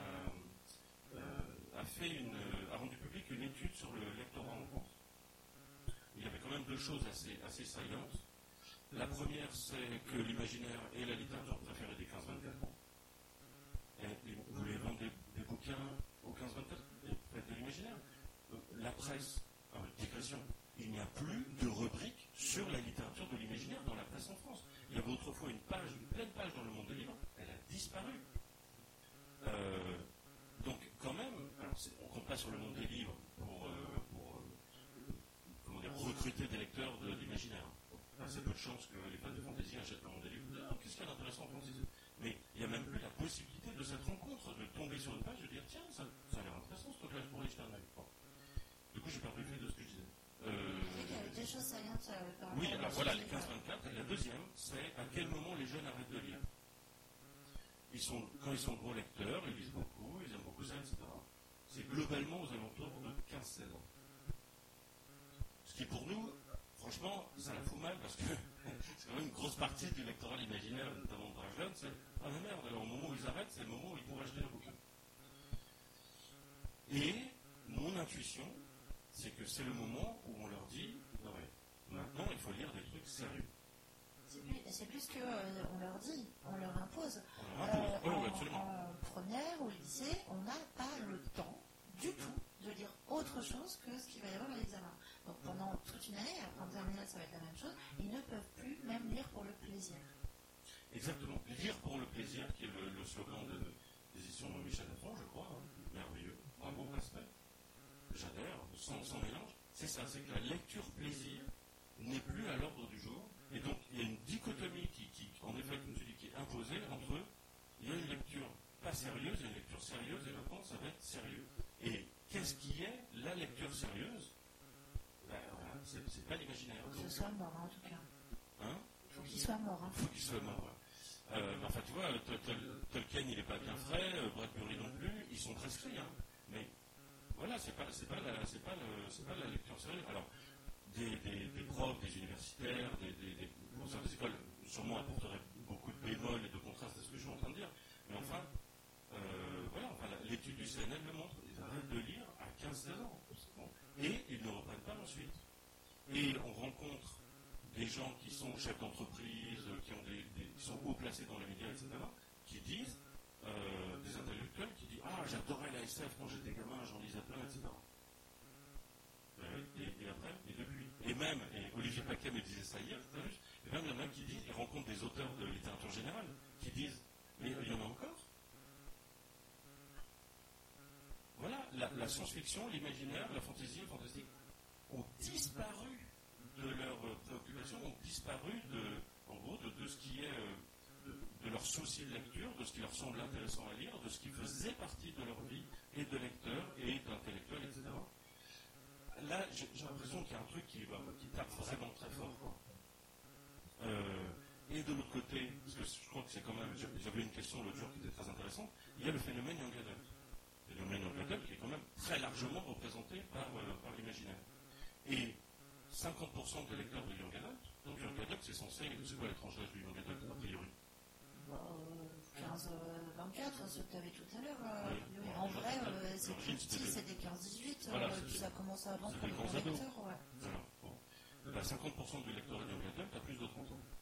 a rendu public une étude sur le lectorat en France. Il y avait quand même deux choses assez saillantes. La première, c'est que l'imaginaire est la littérature préférée des 15-24 ans. Et vous voulez vendre des bouquins aux 15-24 ans, faites de l'imaginaire. La presse, digression, il n'y a plus de rubrique sur la littérature de l'imaginaire dans la presse en France. Il y avait autrefois une pleine page dans le Monde des Livres, elle a disparu. Donc quand même, on ne compte pas sur le Monde des Livres pour recruter des lecteurs de l'imaginaire. C'est peu de chance que les fans de fantasy achètent le Monde des Livres. Qu'est-ce qu'il y a d'intéressant en fantasy? Mais il n'y a même plus la possibilité de cette rencontre, de tomber sur une page et de dire tiens, ça a l'air intéressant ce truc-là, je pourrais y jeter un œil. Bon. Du coup, j'ai perdu le fil de ce que je disais. Il y avait des choses saillantes par rapport. Oui, alors voilà, les 15-24. Et la deuxième, c'est à quel moment les jeunes arrêtent de lire. Quand ils sont gros lecteurs, ils lisent beaucoup, ils aiment beaucoup ça, etc. C'est globalement aux alentours de 15-16 ans. Ce qui pour nous, franchement, ça la fout mal parce que c'est quand même une grosse partie du lectorat imaginaire, notamment dans les jeunes, c'est ah mais merde, alors au moment où ils arrêtent, c'est le moment où ils pourraient acheter le bouquin. Et mon intuition, c'est que c'est le moment où on leur dit non mais maintenant il faut lire des trucs sérieux. C'est plus qu'on leur dit, on leur impose. Absolument. En première, au lycée, on n'a pas le temps du tout de lire autre chose que ce qu'il va y avoir à l'examen. Donc pendant toute une année, après en terminale ça va être la même chose, ils ne peuvent plus même lire pour le plaisir. Exactement. Lire pour le plaisir, qui est le slogan des éditions de Michel Lafon, je crois, merveilleux, bravo, respect. J'adhère, sans mélange. C'est ça, c'est que la lecture plaisir n'est plus à l'ordre du jour. Et donc, il y a une dichotomie qui en effet, comme tu dis, qui est imposée entre il y a une lecture pas sérieuse et une lecture sérieuse, et maintenant, ça va être sérieux. Et qu'est-ce qui est la lecture sérieuse? Voilà, c'est pas l'imaginaire. Ce soit mort, en tout cas. qu'il soit mort. Il faut qu'il soit mort. Enfin, tu vois, Tolkien, il n'est pas bien frais, Bradbury non plus, ils sont prescrits. Hein. Mais voilà, c'est pas la lecture sérieuse. Alors, des profs, des universitaires, des professeurs des écoles, sûrement apporteraient beaucoup de bémols et de contrastes à ce que je suis en train de dire. Mais enfin, voilà, l'étude du CNL le montre. Ils arrêtent de lire à 15-16 ans. Bon. Et ils ne reprennent pas ensuite. Et on rencontre des gens qui sont chefs d'entreprise, qui sont haut placés dans les médias, etc., qui disent, des intellectuels qui disent « Ah, j'adorais la SF quand j'étais gamin, j'en lisais plein, etc. » Et après, et depuis. Et même, et Olivier Paquet me disait ça hier, et même il y en a qui disent, ils rencontrent des auteurs de littérature générale, qui disent « Mais il y en a encore ?» Voilà, la science-fiction, l'imaginaire, la fantaisie, le fantastique ont disparu de leurs préoccupations, ont disparu en gros, de ce qui est de leur souci de lecture, de ce qui leur semble intéressant à lire, de ce qui faisait partie de leur vie, et de lecteurs, et d'intellectuels, etc. Là, j'ai l'impression qu'il y a un truc qui tape vraiment très fort. Quoi. Et de l'autre côté, parce que je crois que c'est quand même, j'avais une question l'autre jour qui était très intéressante, il y a le phénomène young adult. Le phénomène young adult qui est quand même très largement représenté par l'imaginaire. Et 50% des lecteurs de young adult, donc young adult, c'est quoi la tranche d'âge du young adult, a priori 15-24, ce que tu avais tout à l'heure. En vrai, c'est plus petit, c'est des 15-18, voilà, ça commence à avancer pour les grands lecteurs. Ouais. Voilà, bon. 50% du lecteur de young adult a plus de 30 ans.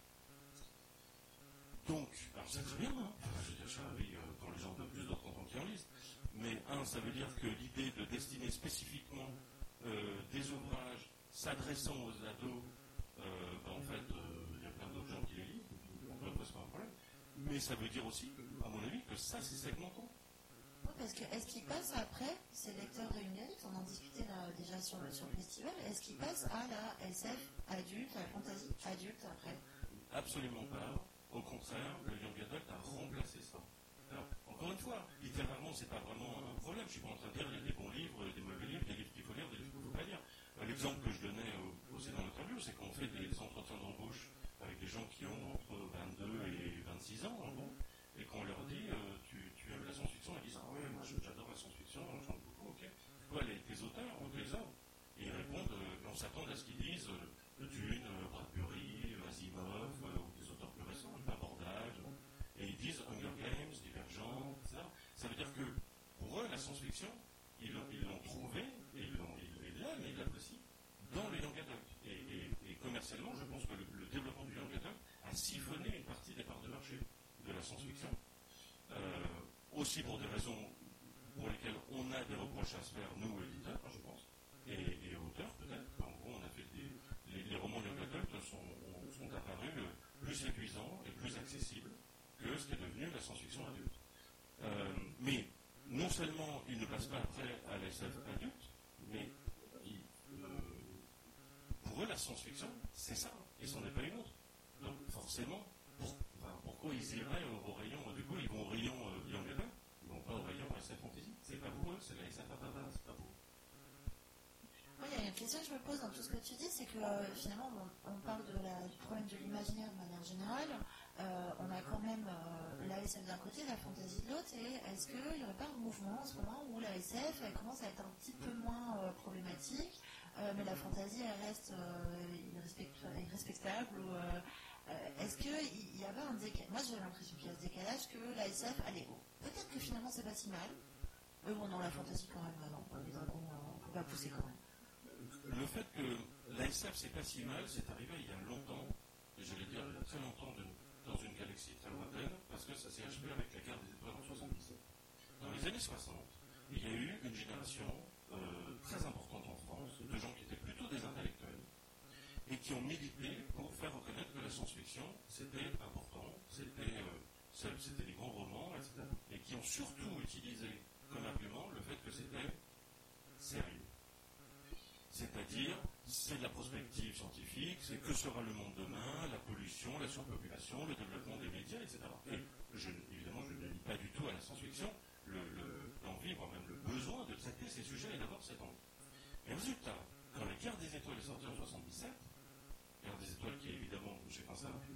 Donc, alors c'est très bien, hein. Je suis ravi quand les gens ont plus de 30 ans qui en lisent. Mais ça veut dire que l'idée de destiner spécifiquement des ouvrages s'adressant aux ados, en fait, il y a plein d'autres gens qui les lisent, donc c'est pas un problème. Mais ça veut dire aussi, à mon avis, que ça, c'est segmentant. Oui, parce que est-ce qu'ils passent après, ces lecteurs de young adult, on en discutait là, déjà sur le festival, est-ce qu'ils passent à la SF adulte, à la fantasy adulte après? Absolument pas. Au contraire, le young adult a remplacé ça. Alors, encore une fois, littéralement, c'est pas vraiment un problème. Je suis pas en train de dire qu'il y a des bons livres, des mauvais livres, des livres qu'il faut lire, des livres qu'il ne faut pas lire. L'exemple que je donnais aussi dans l'interview, c'est qu'on fait des entretiens d'embauche avec des gens qui ont entre 22 et 26 ans, en gros, et qu'on leur dit tu aimes la science-fiction, ils disent ah ouais, moi j'adore la science-fiction, j'en ai beaucoup, ok. Quoi, tes auteurs, on les a. Et ils répondent, on s'attend à ce qu'ils disent Dune, Bradbury, Asimov, ou des auteurs plus récents, Abordage, et ils disent Hunger Games, Divergent, etc. Ça veut dire que pour eux, la science-fiction, ils l'ont trouvé, et ils l'aiment, et ils l'apprécient dans le young adult. Et commercialement, je pense que le développement du young adult a siphonné une partie des parts de marché de la science-fiction. Aussi pour des raisons pour lesquelles on a des reproches à se faire, nous, éditeurs, je pense, et auteurs, peut-être. En gros, on a fait les romans young adult sont apparus plus épuisants et plus accessibles que ce qui est devenu la science-fiction adulte. Mais non seulement ils ne passent pas après à la SF adulte, mais pour eux, la science-fiction, c'est ça, et c'en est pas une autre. Donc, forcément, pourquoi ils iraient au rayon, du coup, ils vont au rayon young adult, ils vont pas au rayon SF fantasy. C'est pas pour eux, c'est la SF fantasy, c'est pas pour eux. Oui, il y a une question que je me pose dans tout ce que tu dis, c'est que finalement, on parle du problème de l'imaginaire de manière générale. On a quand même la SF d'un côté, la fantasy de l'autre, et est-ce qu'il n'y aurait pas un mouvement en ce moment où la SF elle commence à être un petit peu moins problématique, mais la fantasy elle reste irrespectable ou, est-ce qu'il y avait un décalage? Moi j'ai l'impression qu'il y a ce décalage, que la SF, allez, peut-être que finalement c'est pas si mal. Mais bon, dans la fantasy quand même, non, les dragons, on ne peut pas pousser quand même. Le fait que la SF c'est pas si mal, c'est arrivé il y a longtemps, et j'allais dire il y a très longtemps dans une galaxie très lointaine, parce que ça s'est achevé avec la guerre des étoiles en 77. Dans les années 60, il y a eu une génération très importante en France de gens qui étaient plutôt des intellectuels et qui ont milité pour faire reconnaître que la science-fiction c'était important, c'était des grands romans, etc. Et qui ont surtout utilisé comme argument le fait que c'était sérieux. C'est-à-dire, c'est de la prospective scientifique, c'est que sera le monde demain, la pollution, la surpopulation, le développement des médias, etc. Et évidemment, je ne lis pas du tout à la science-fiction l'envie, voire même le besoin de traiter ces sujets et d'avoir cet envie. Mais résultat, quand la guerre des étoiles est sortie en 77, guerre des étoiles qui est évidemment, j'ai pensé à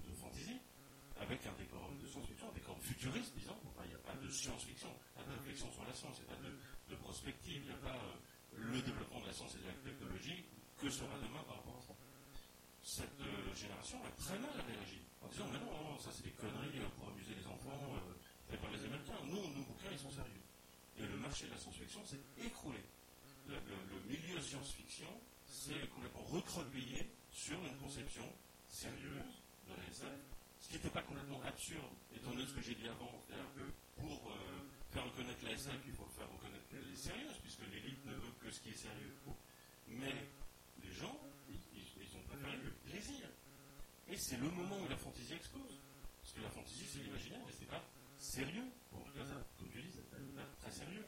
science-fiction, pas de réflexion sur la science, il n'y a pas de prospective, il n'y a pas le développement de la science et de la technologie que sera demain par rapport à ça. Cette génération a très mal réagi en disant mais non, ça c'est des conneries pour amuser les enfants, fait par les Américains. Nous, nos bouquins, ils sont sérieux. Et le marché de la science-fiction s'est écroulé. Le milieu science-fiction s'est complètement recroquevillé sur une conception sérieuse de la SF, ce qui n'était pas complètement absurde, étant donné ce que j'ai dit avant, c'est-à-dire que pour faire reconnaître la SF, il faut faire reconnaître qu'elle est sérieuse, puisque l'élite ne veut que ce qui est sérieux. Mais les gens, ils ont préféré le plaisir. Et c'est le moment où la fantaisie explose. Parce que la fantaisie, c'est l'imaginaire, mais c'est pas sérieux. Bon, en tout cas, ça, comme tu dis, c'est pas très sérieux.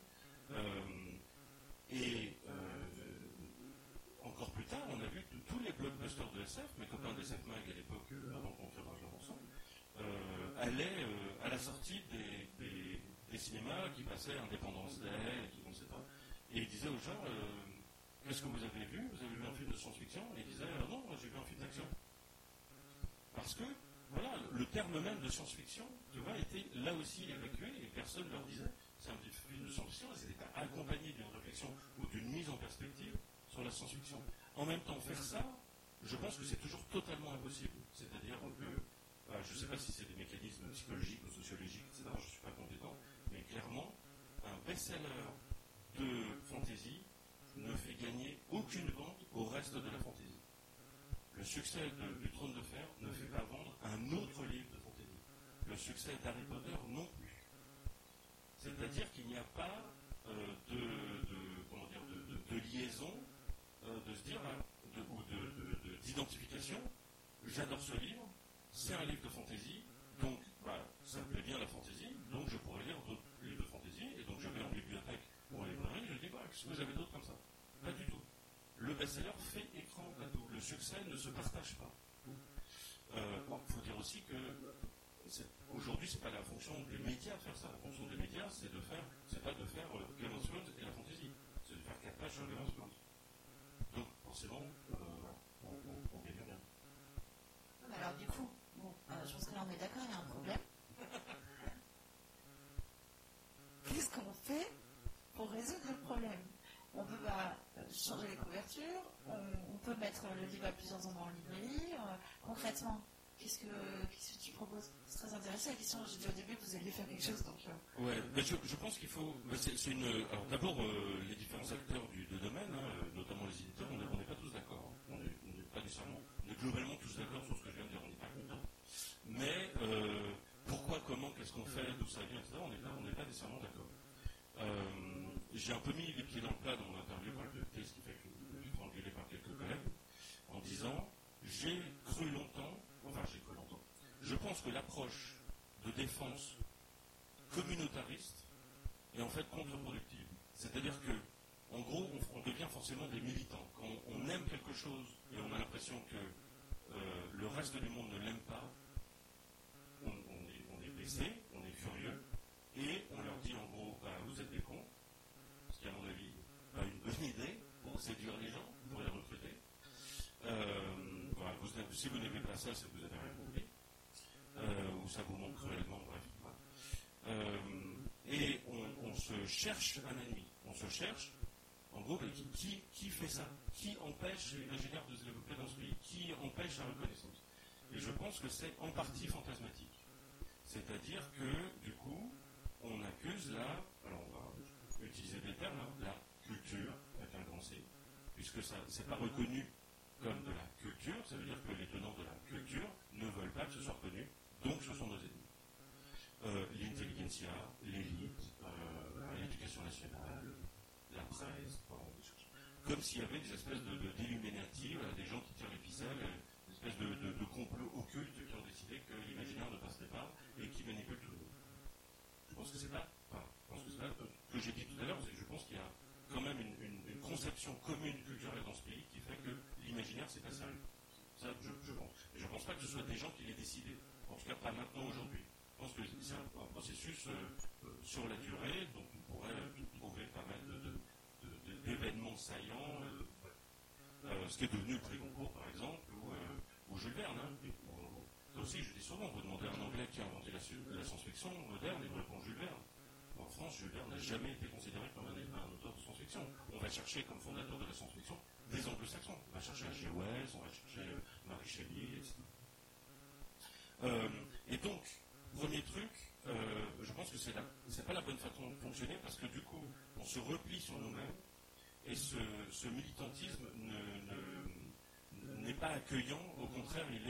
Encore plus tard, on a vu que tous les blockbusters de SF, mes copains de SF Mag à l'époque, avant qu'on fasse ensemble, allaient à la sortie des cinémas qui passaient Indépendance Day, qui ne sait pas, et ils disaient aux gens qu'est-ce que vous avez vu? Vous avez vu un film de science-fiction? Et ils disaient non, moi j'ai vu un film d'action. Parce que, voilà, le terme même de science-fiction, tu vois, était là aussi évacué et personne ne leur disait c'est un film de science-fiction, et c'était pas accompagné d'une réflexion ou d'une mise en perspective sur la science-fiction. En même temps, faire ça, je pense que c'est toujours totalement impossible. C'est-à-dire que, je ne sais pas si c'est des mécanismes psychologiques ou sociologiques, etc., je ne suis pas compétent, mais clairement, un best-seller de fantasy ne fait gagner aucune vente au reste de la fantasy. Le succès du Trône de Fer ne fait pas vendre un autre livre de fantasy. Le succès d'Harry Potter non plus. C'est-à-dire qu'il n'y a pas de liaison, de se dire, d'identification. J'adore ce livre, c'est un livre de fantasy, donc ça me plaît bien la fantasy, donc je pourrais lire d'autres livres de fantasy, et donc je vais en bibliothèque ou en librairie, je dis qu'est-ce que vous avez d'autre comme ça? Pas du tout. Le best-seller fait écran plateau. Le succès ne se partage pas. Il faut dire aussi que aujourd'hui, ce n'est pas la fonction des médias de faire ça. La fonction des médias, c'est pas de faire Game of Thrones et la fantasy. C'est de faire 4 pages sur Game of Thrones. Donc, forcément, on gagne rien. Alors, du coup, je pense que là, on est d'accord, il y a un problème. Qu'est-ce qu'on fait pour résoudre le problème? On peut changer les couvertures, on peut mettre le livre à plusieurs endroits en librairie. Concrètement, qu'est-ce que tu proposes? C'est très intéressant la question. J'ai dit au début que vous alliez faire quelque chose. Ouais, mais je pense qu'il faut. Alors d'abord, les différents acteurs du domaine, notamment les éditeurs, on n'est pas tous d'accord. On n'est pas nécessairement. On est globalement tous d'accord sur ce que je viens de dire. On n'est pas contents. Mais pourquoi, comment, qu'est-ce qu'on fait, d'où ça vient, etc. On n'est pas nécessairement d'accord. J'ai un peu mis les pieds dans le plat dans mon interview par le ce qui fait que je suis engueulé par quelques collègues, en disant j'ai cru longtemps, je pense que l'approche de défense communautariste est en fait contre-productive. C'est-à-dire que, en gros, on devient forcément des militants. Quand on aime quelque chose et on a l'impression que le reste du monde ne l'aime pas, on est blessé, on est furieux, et on leur dit en gros, vous êtes des cons, ce qui à mon avis pas une bonne idée pour séduire les gens, pour les recruter. Si vous n'aimez pas ça, c'est que vous avez rien compris, ou ça vous manque cruellement, bref. Et on se cherche un ennemi, on se cherche, en gros, qui fait ça? Qui empêche l'imaginaire de se développer dans ce pays? Qui empêche la reconnaissance? Et je pense que c'est en partie fantasmatique. C'est-à-dire que, du coup, on accuse alors on va utiliser des termes, la culture, avec un grand C, puisque ça c'est pas reconnu comme de la culture, ça veut dire que les tenants de la culture ne veulent pas que ce soit reconnu, donc ce sont nos ennemis. L'intelligentsia, l'élite, l'éducation nationale, la presse, comme s'il y avait des espèces d'illuminati, des gens qui tirent les ficelles, des espèces de complots occultes qui ont décidé que l'imaginaire ne passerait pas et qui manipulent tout le monde. Je pense que c'est pas ce que j'ai dit tout à l'heure, c'est que je pense qu'il y a quand même une conception commune culturelle dans ce pays qui fait que l'imaginaire c'est pas sérieux. Ça, je pense. Et je ne pense pas que ce soit des gens qui l'aient décidé. En tout cas, pas maintenant, aujourd'hui. Je pense que c'est un processus sur la durée, donc on pourrait trouver pas mal d'événements saillants, ce qui est devenu le prix Goncourt, par exemple, ou Jules Verne. Ça aussi, je dis souvent, vous demandez à un Anglais qui a inventé la science-fiction moderne, il vous répond Jules Verne. jamais été considéré comme un auteur de science-fiction. On va chercher comme fondateur de la science-fiction des anglo-saxons. On va chercher H.G. Wells, on va chercher Mary Shelley, etc. Et donc, premier truc, je pense que c'est pas la bonne façon de fonctionner parce que du coup, on se replie sur nous-mêmes et ce militantisme n'est pas accueillant, au contraire, il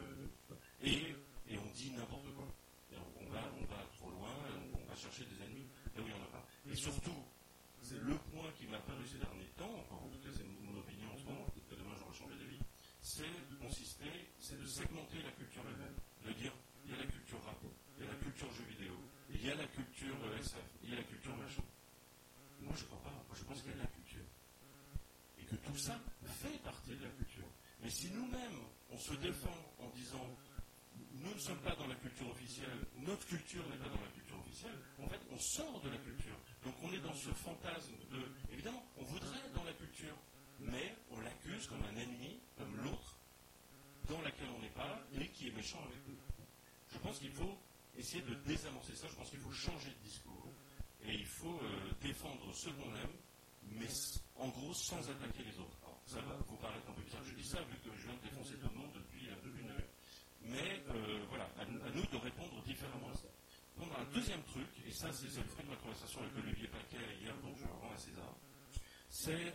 est et on dit n'importe quoi. Et on va trop loin, on va chercher des ennemis là où il n'y en a pas. Et surtout, c'est le point qui m'a paru ces derniers temps, en tout cas c'est mon opinion en ce moment, peut-être que demain j'aurai changé d'avis, c'est de segmenter la culture elle-même, de dire il y a la culture rap, il y a la culture jeux vidéo, il y a la culture SF, il y a la culture machin. Moi je crois pas, moi je pense qu'il y a la culture. Et que tout ça fait partie de la culture. Mais si nous-mêmes on se défend en disant nous ne sommes pas dans la culture officielle, notre culture n'est pas dans la culture officielle, en fait on sort de la culture. Donc on est dans ce fantasme de, évidemment, on voudrait être dans la culture, mais on l'accuse comme un ennemi, comme l'autre, dans laquelle on n'est pas, et qui est méchant avec nous. Je pense qu'il faut essayer de désamorcer ça, je pense qu'il faut changer de discours, et il faut défendre ce qu'on aime, mais en gros sans attaquer les autres. Alors, ça va vous paraître un peu bizarre, je dis ça vu que je viens de défoncer tout le monde depuis une heure. Mais voilà, à nous de répondre différemment à ça. Donc un deuxième truc, et ça c'est le fruit de ma conversation avec Olivier Paquet hier, donc je rends à César, c'est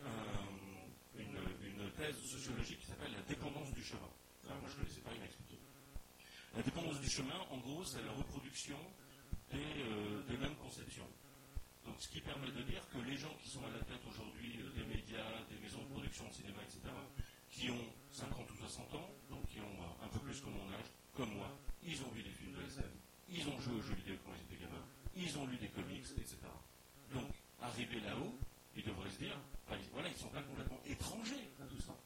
une thèse sociologique qui s'appelle la dépendance du chemin. Alors moi je ne connaissais pas, il m'a expliqué. La dépendance du chemin, en gros, c'est la reproduction des mêmes conceptions. Donc ce qui permet de dire que les gens qui sont à la tête aujourd'hui des médias, des maisons de production de cinéma, etc., qui ont 50 ou 60 ans, donc qui ont un peu plus que mon âge, comme moi, ils ont vu des films de SF, ils ont joué aux jeux vidéo quand ils étaient gamins, ils ont lu des comics, etc. Donc, arriver là-haut, ils devraient se dire, voilà, ils ne sont pas complètement étrangers à tout ça.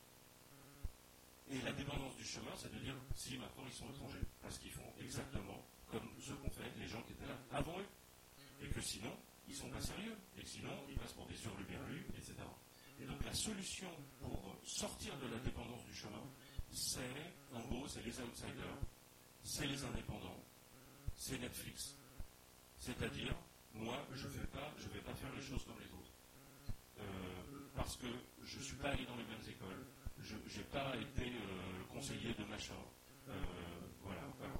Et la dépendance du chemin, c'est de dire, si maintenant ils sont étrangers, parce qu'ils font exactement comme ce qu'ont fait les gens qui étaient là avant eux. Et que sinon, ils ne sont pas sérieux, et que sinon, ils passent pour des hurluberlus, etc. Et donc la solution pour sortir de la dépendance du chemin, c'est, en gros, c'est les outsiders, c'est les indépendants, c'est Netflix. C'est-à-dire, moi, je vais pas faire les choses comme les autres. Parce que je ne suis pas allé dans les mêmes écoles, je n'ai pas été conseiller de machin. Voilà. Alors,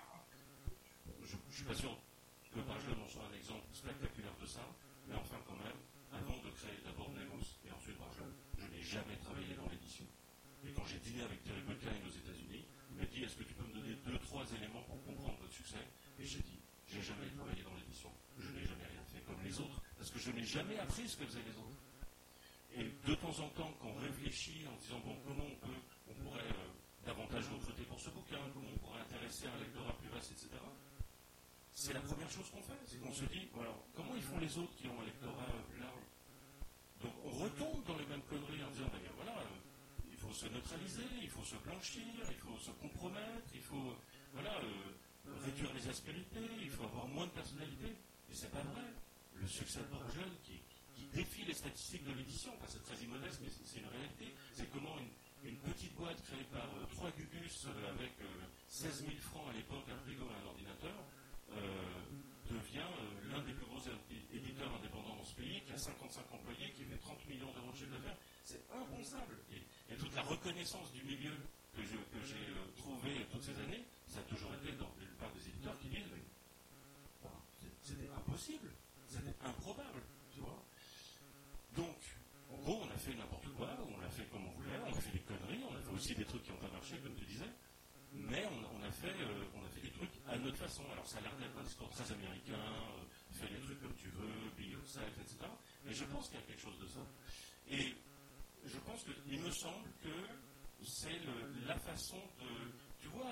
je ne suis pas sûr que Brajlon en soit un exemple spectaculaire de ça, mais enfin quand même, avant de créer d'abord Nemos et ensuite Brajlon, je n'ai jamais travaillé dans l'édition. Et quand j'ai dîné avec Terry Goodkind aux États-Unis, il m'a dit est-ce que tu peux me donner 2-3 éléments pour comprendre votre succès? Et j'ai dit j'ai jamais travaillé dans l'édition, je n'ai jamais rien fait comme les autres, parce que je n'ai jamais appris ce que faisaient les autres. Et de temps en temps, quand on réfléchit en disant bon, comment on pourrait davantage recruter pour ce bouquin, comment on pourrait intéresser un lectorat plus vaste, etc., c'est la première chose qu'on fait, c'est qu'on se dit voilà, comment ils font les autres qui ont un lectorat plus large? Donc on retombe dans les mêmes conneries en disant ben voilà, il faut se neutraliser, il faut se blanchir, il faut se compromettre, il faut réduire les aspérités, il faut avoir moins de personnalité. Et c'est pas vrai. Le succès de Brajlon qui défie les statistiques de l'édition, enfin, c'est très immodeste, mais c'est une réalité. C'est comment une petite boîte créée par 3 Gugus avec 16 000 francs à l'époque, un frigo et un ordinateur, devient l'un des plus gros éditeurs indépendants dans ce pays, qui a 55 employés, qui fait 30 millions d'euros de chiffre d'affaires. C'est impensable. Et toute la reconnaissance du milieu que j'ai trouvé toutes ces années, ça a toujours été dans la plupart des éditeurs qui disent c'était impossible, c'était improbable, tu vois. Donc, en gros, on a fait n'importe quoi, on l'a fait comme on voulait, on a fait des conneries, on a fait aussi des trucs qui n'ont pas marché, comme tu disais, mais on a fait des trucs à notre façon. Alors, ça a l'air d'être un discours très américain, fais les trucs comme tu veux, be yourself, etc. Mais je pense qu'il y a quelque chose de ça. Et je pense qu'il me semble que c'est la façon de... Tu vois,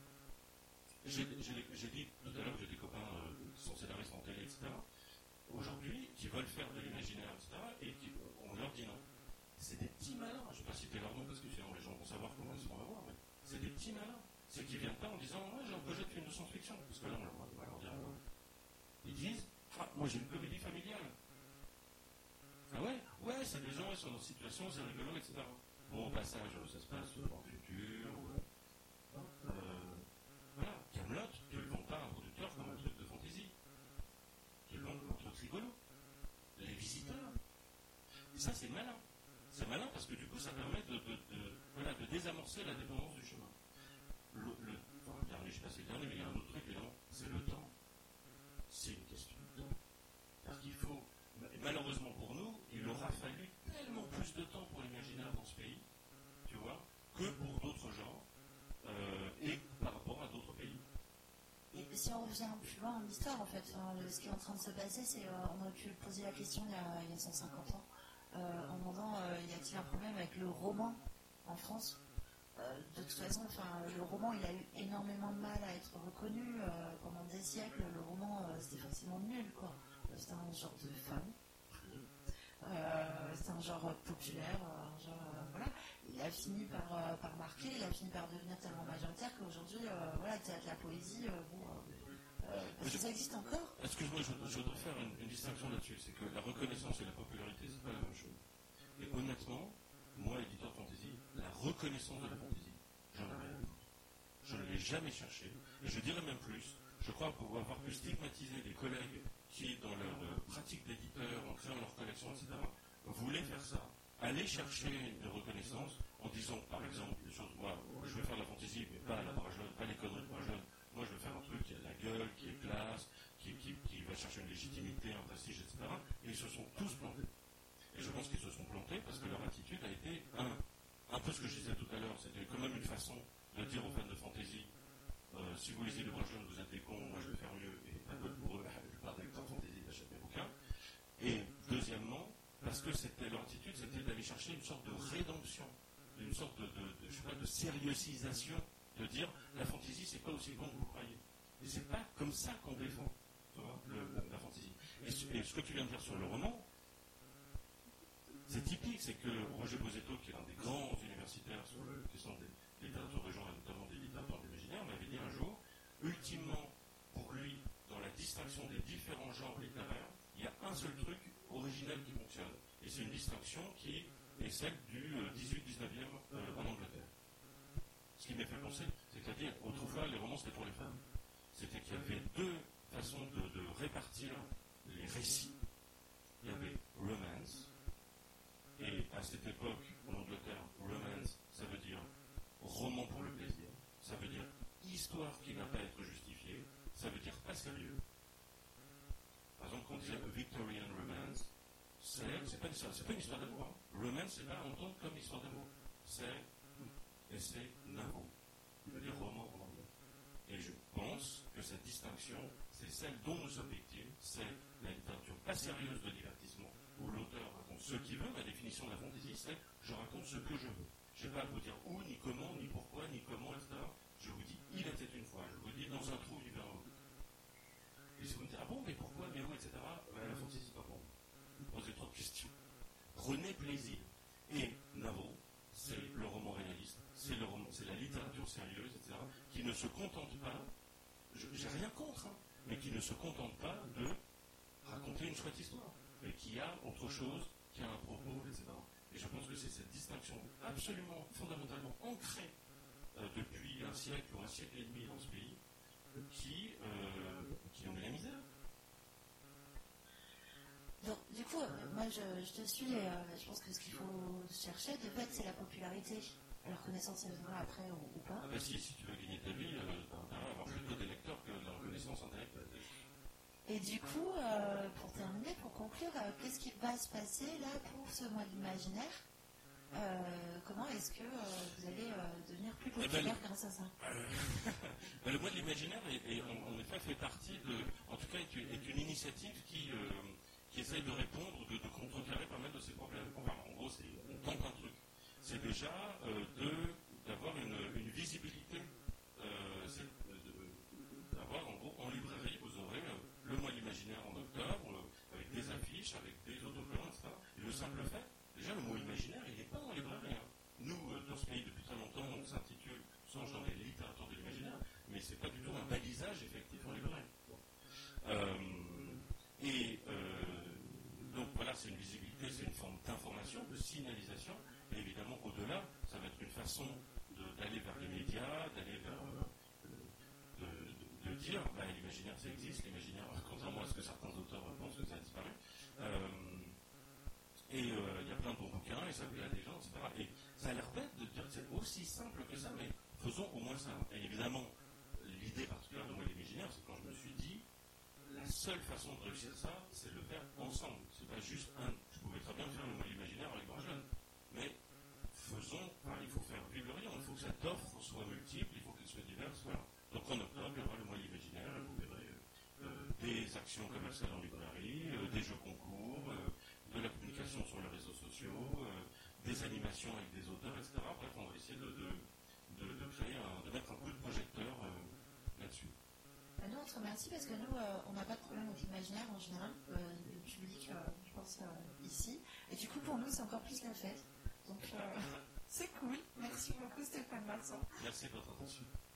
j'ai dit tout à l'heure que j'ai des copains qui sont scénaristes en télé, etc., aujourd'hui, qui veulent faire de l'imaginaire, etc., et on leur dit non. C'est des petits malins, je ne vais pas citer leur nom parce que sinon les gens vont savoir comment ils se font avoir, mais c'est des petits malins. C'est qu'ils ne viennent pas en disant moi j'ai un projet de film de science-fiction, parce que là on va leur dire non. Ils disent moi j'ai une comédie familiale. Ah ouais, c'est des gens, ils sont dans une situation, c'est rigolo, etc. Bon, au passage, ça se passe dans le futur. Voilà, Kaamelott, tu ne le vends pas à un producteur comme un truc de fantaisie. Tu le vends comme un truc rigolo. ça, c'est malin. C'est malin parce que du coup, ça permet de désamorcer la dépendance du chemin. Le dernier, je ne sais pas si c'est le dernier, mais il y a un autre truc, évidemment, c'est le temps. C'est une question de temps. Parce qu'il faut, malheureusement pour nous, il aura fallu tellement plus de temps pour l'imaginaire dans ce pays, tu vois, que pour d'autres genres, et par rapport à d'autres pays. Et si on revient plus loin en histoire, en fait, ce qui est en train de se passer, c'est on aurait pu poser la question il y a 150 ans, en demandant y a-t-il un problème avec le roman en France. De toute façon, le roman, il a eu énormément de mal à être reconnu. Pendant des siècles, le roman, c'était forcément nul, quoi. C'était un genre de femme. C'était un genre populaire, voilà. Il a fini par marquer, il a fini par devenir tellement majoritaire qu'aujourd'hui, voilà, tu as de la poésie, parce que ça existe encore. Excuse-moi, je voudrais faire une distinction là-dessus. C'est que la reconnaissance et la popularité, c'est pas la même chose. Et honnêtement, moi, éditeur de fantasy, la reconnaissance de la fantasy, j'en ai rien à foutre. Je ne l'ai jamais cherché. Et je dirais même plus, je crois pouvoir avoir pu stigmatiser des collègues qui, dans leur pratique d'éditeur, en créant leur collection, etc., voulaient faire ça, aller chercher une reconnaissance en disant, par exemple, des choses, moi, je vais faire de la fantasy, mais pas à la Bragelonne, pas les conneries de Bragelonne. Moi, je veux faire un truc qui a de la gueule, qui est classe, qui va chercher une légitimité, un prestige, etc. Et ils se sont tous plantés. Et je pense qu'ils se sont plantés parce que leur attitude a été un peu ce que je disais tout à l'heure. C'était quand même une façon de dire aux fans de fantasy, si vous lisez les Bragelonne, vous êtes des cons, moi je vais faire mieux. Et pas de pour eux, la plupart des lecteurs de fantasy n'achètent mes bouquins. Et deuxièmement, parce que leur attitude, c'était d'aller chercher une sorte de rédemption, une sorte je sais pas, de sérieuxisation, de dire la fantasy, c'est pas aussi bon que vous croyez. Et c'est pas comme ça qu'on défend, tu vois, la fantasy. Et ce que tu viens de dire sur le roman, c'est typique, c'est que Roger Bosetto, qui est l'un des grands universitaires sur la question des littératures de genre et notamment des littératures de l'imaginaire, m'avait dit un jour, ultimement, pour lui, dans la distinction des différents genres littéraires, il y a un seul truc original qui fonctionne. Et c'est une distinction qui est celle du 18-19e en Angleterre. Ce qui m'a fait penser, c'est-à-dire, autrefois, les romans, c'était pour les femmes. C'était qu'il y avait deux façons de répartir les récits. Il y avait romance, et à cette époque, en Angleterre, romance, ça veut dire roman pour le plaisir, ça veut dire histoire qui n'a pas à être justifiée, ça veut dire pas sérieux. Par exemple, quand on disait Victorian romance, c'est pas une histoire d'amour. Hein. Romance, c'est pas à entendre comme histoire d'amour. Et c'est novel. Il veut dire roman en anglais. Et je pense que cette distinction, c'est celle dont nous sommes victimes, c'est la littérature pas sérieuse de divertissement, où l'auteur raconte ce qu'il veut. Ma définition de la fantaisie, c'est je raconte ce que je veux. Je n'ai pas à vous dire où, ni comment, ni pourquoi, ni comment, etc. Je vous dis, il était une fois. Je vous dis, dans un trou du verre. Et si vous me dites, ah bon, mais pourquoi, mais où, etc. La fantaisie, c'est pas bon. Vous posez trop de questions. Prenez plaisir. Et Navo, c'est le roman réaliste, c'est la littérature sérieuse, etc., qui ne se contente pas, j'ai rien contre, hein, mais qui ne se contente pas de raconter une chouette histoire, mais qui a autre chose, qui a un propos, etc. Et je pense que c'est cette distinction absolument, fondamentalement ancrée depuis un siècle ou un siècle et demi dans ce pays, qui en met la misère. Donc, du coup, moi je te suis et je pense que ce qu'il faut chercher, de fait, c'est la popularité. La reconnaissance, elle viendra après ou pas. Ah bah si tu veux gagner ta vie, tu vas avoir plutôt des lecteurs que de la reconnaissance intellectuelle. Et du coup, pour terminer, pour conclure, qu'est-ce qui va se passer là pour ce mois de l'imaginaire? Comment est-ce que vous allez devenir plus populaire grâce à ça? Le mois de l'imaginaire en effet fait partie en tout cas est une initiative qui essaye de répondre, de contrecarrer pas mal de ces problèmes. Enfin, en gros, on tente un truc. C'est déjà d'avoir une visibilité. D'avoir, en gros, en librairie, vous aurez le mois de l'imaginaire en octobre, avec des affiches, avec des autocollants, etc. Et le simple fait, déjà, le mot imaginaire, il n'est pas en librairie. Hein. Nous, dans ce pays, depuis très longtemps, on s'intitule sans genre des littératures de l'imaginaire, mais ce n'est pas du tout un balisage effectif en librairie. Donc voilà, c'est une visibilité, c'est une forme d'information, de signalisation, et évidemment au-delà, ça va être une façon d'aller vers les médias, d'aller vers de dire, l'imaginaire ça existe, contrairement à ce que certains auteurs pensent que ça a disparu. Et il y a ça plaît à des gens, etc. Et ça a l'air bête de dire que c'est aussi simple que ça, mais faisons au moins ça. Et évidemment, l'idée particulière de moi l'imaginaire, c'est quand je me suis dit, la seule façon de réussir ça, c'est de le faire ensemble. C'est pas juste je pouvais très bien faire le mois l'imaginaire avec Brajlon, mais il faut faire vivre le rayon, il faut que cette offre soit multiple, il faut qu'elle soit diverse, voilà. Donc en octobre, il y aura le mois l'imaginaire, vous verrez des actions commerciales en librairie, des jeux concours, de la communication sur les réseaux sociaux, des animations avec des auteurs, etc. Bref, on va essayer de créer, de mettre un coup de projecteur là-dessus. Nous, on te remercie parce que nous, on n'a pas de problème avec l'imaginaire en général, le public, je pense, ici. Et du coup, pour nous, c'est encore plus la fête. Donc, c'est cool. Merci beaucoup, Stéphane Marsan. Merci de votre attention.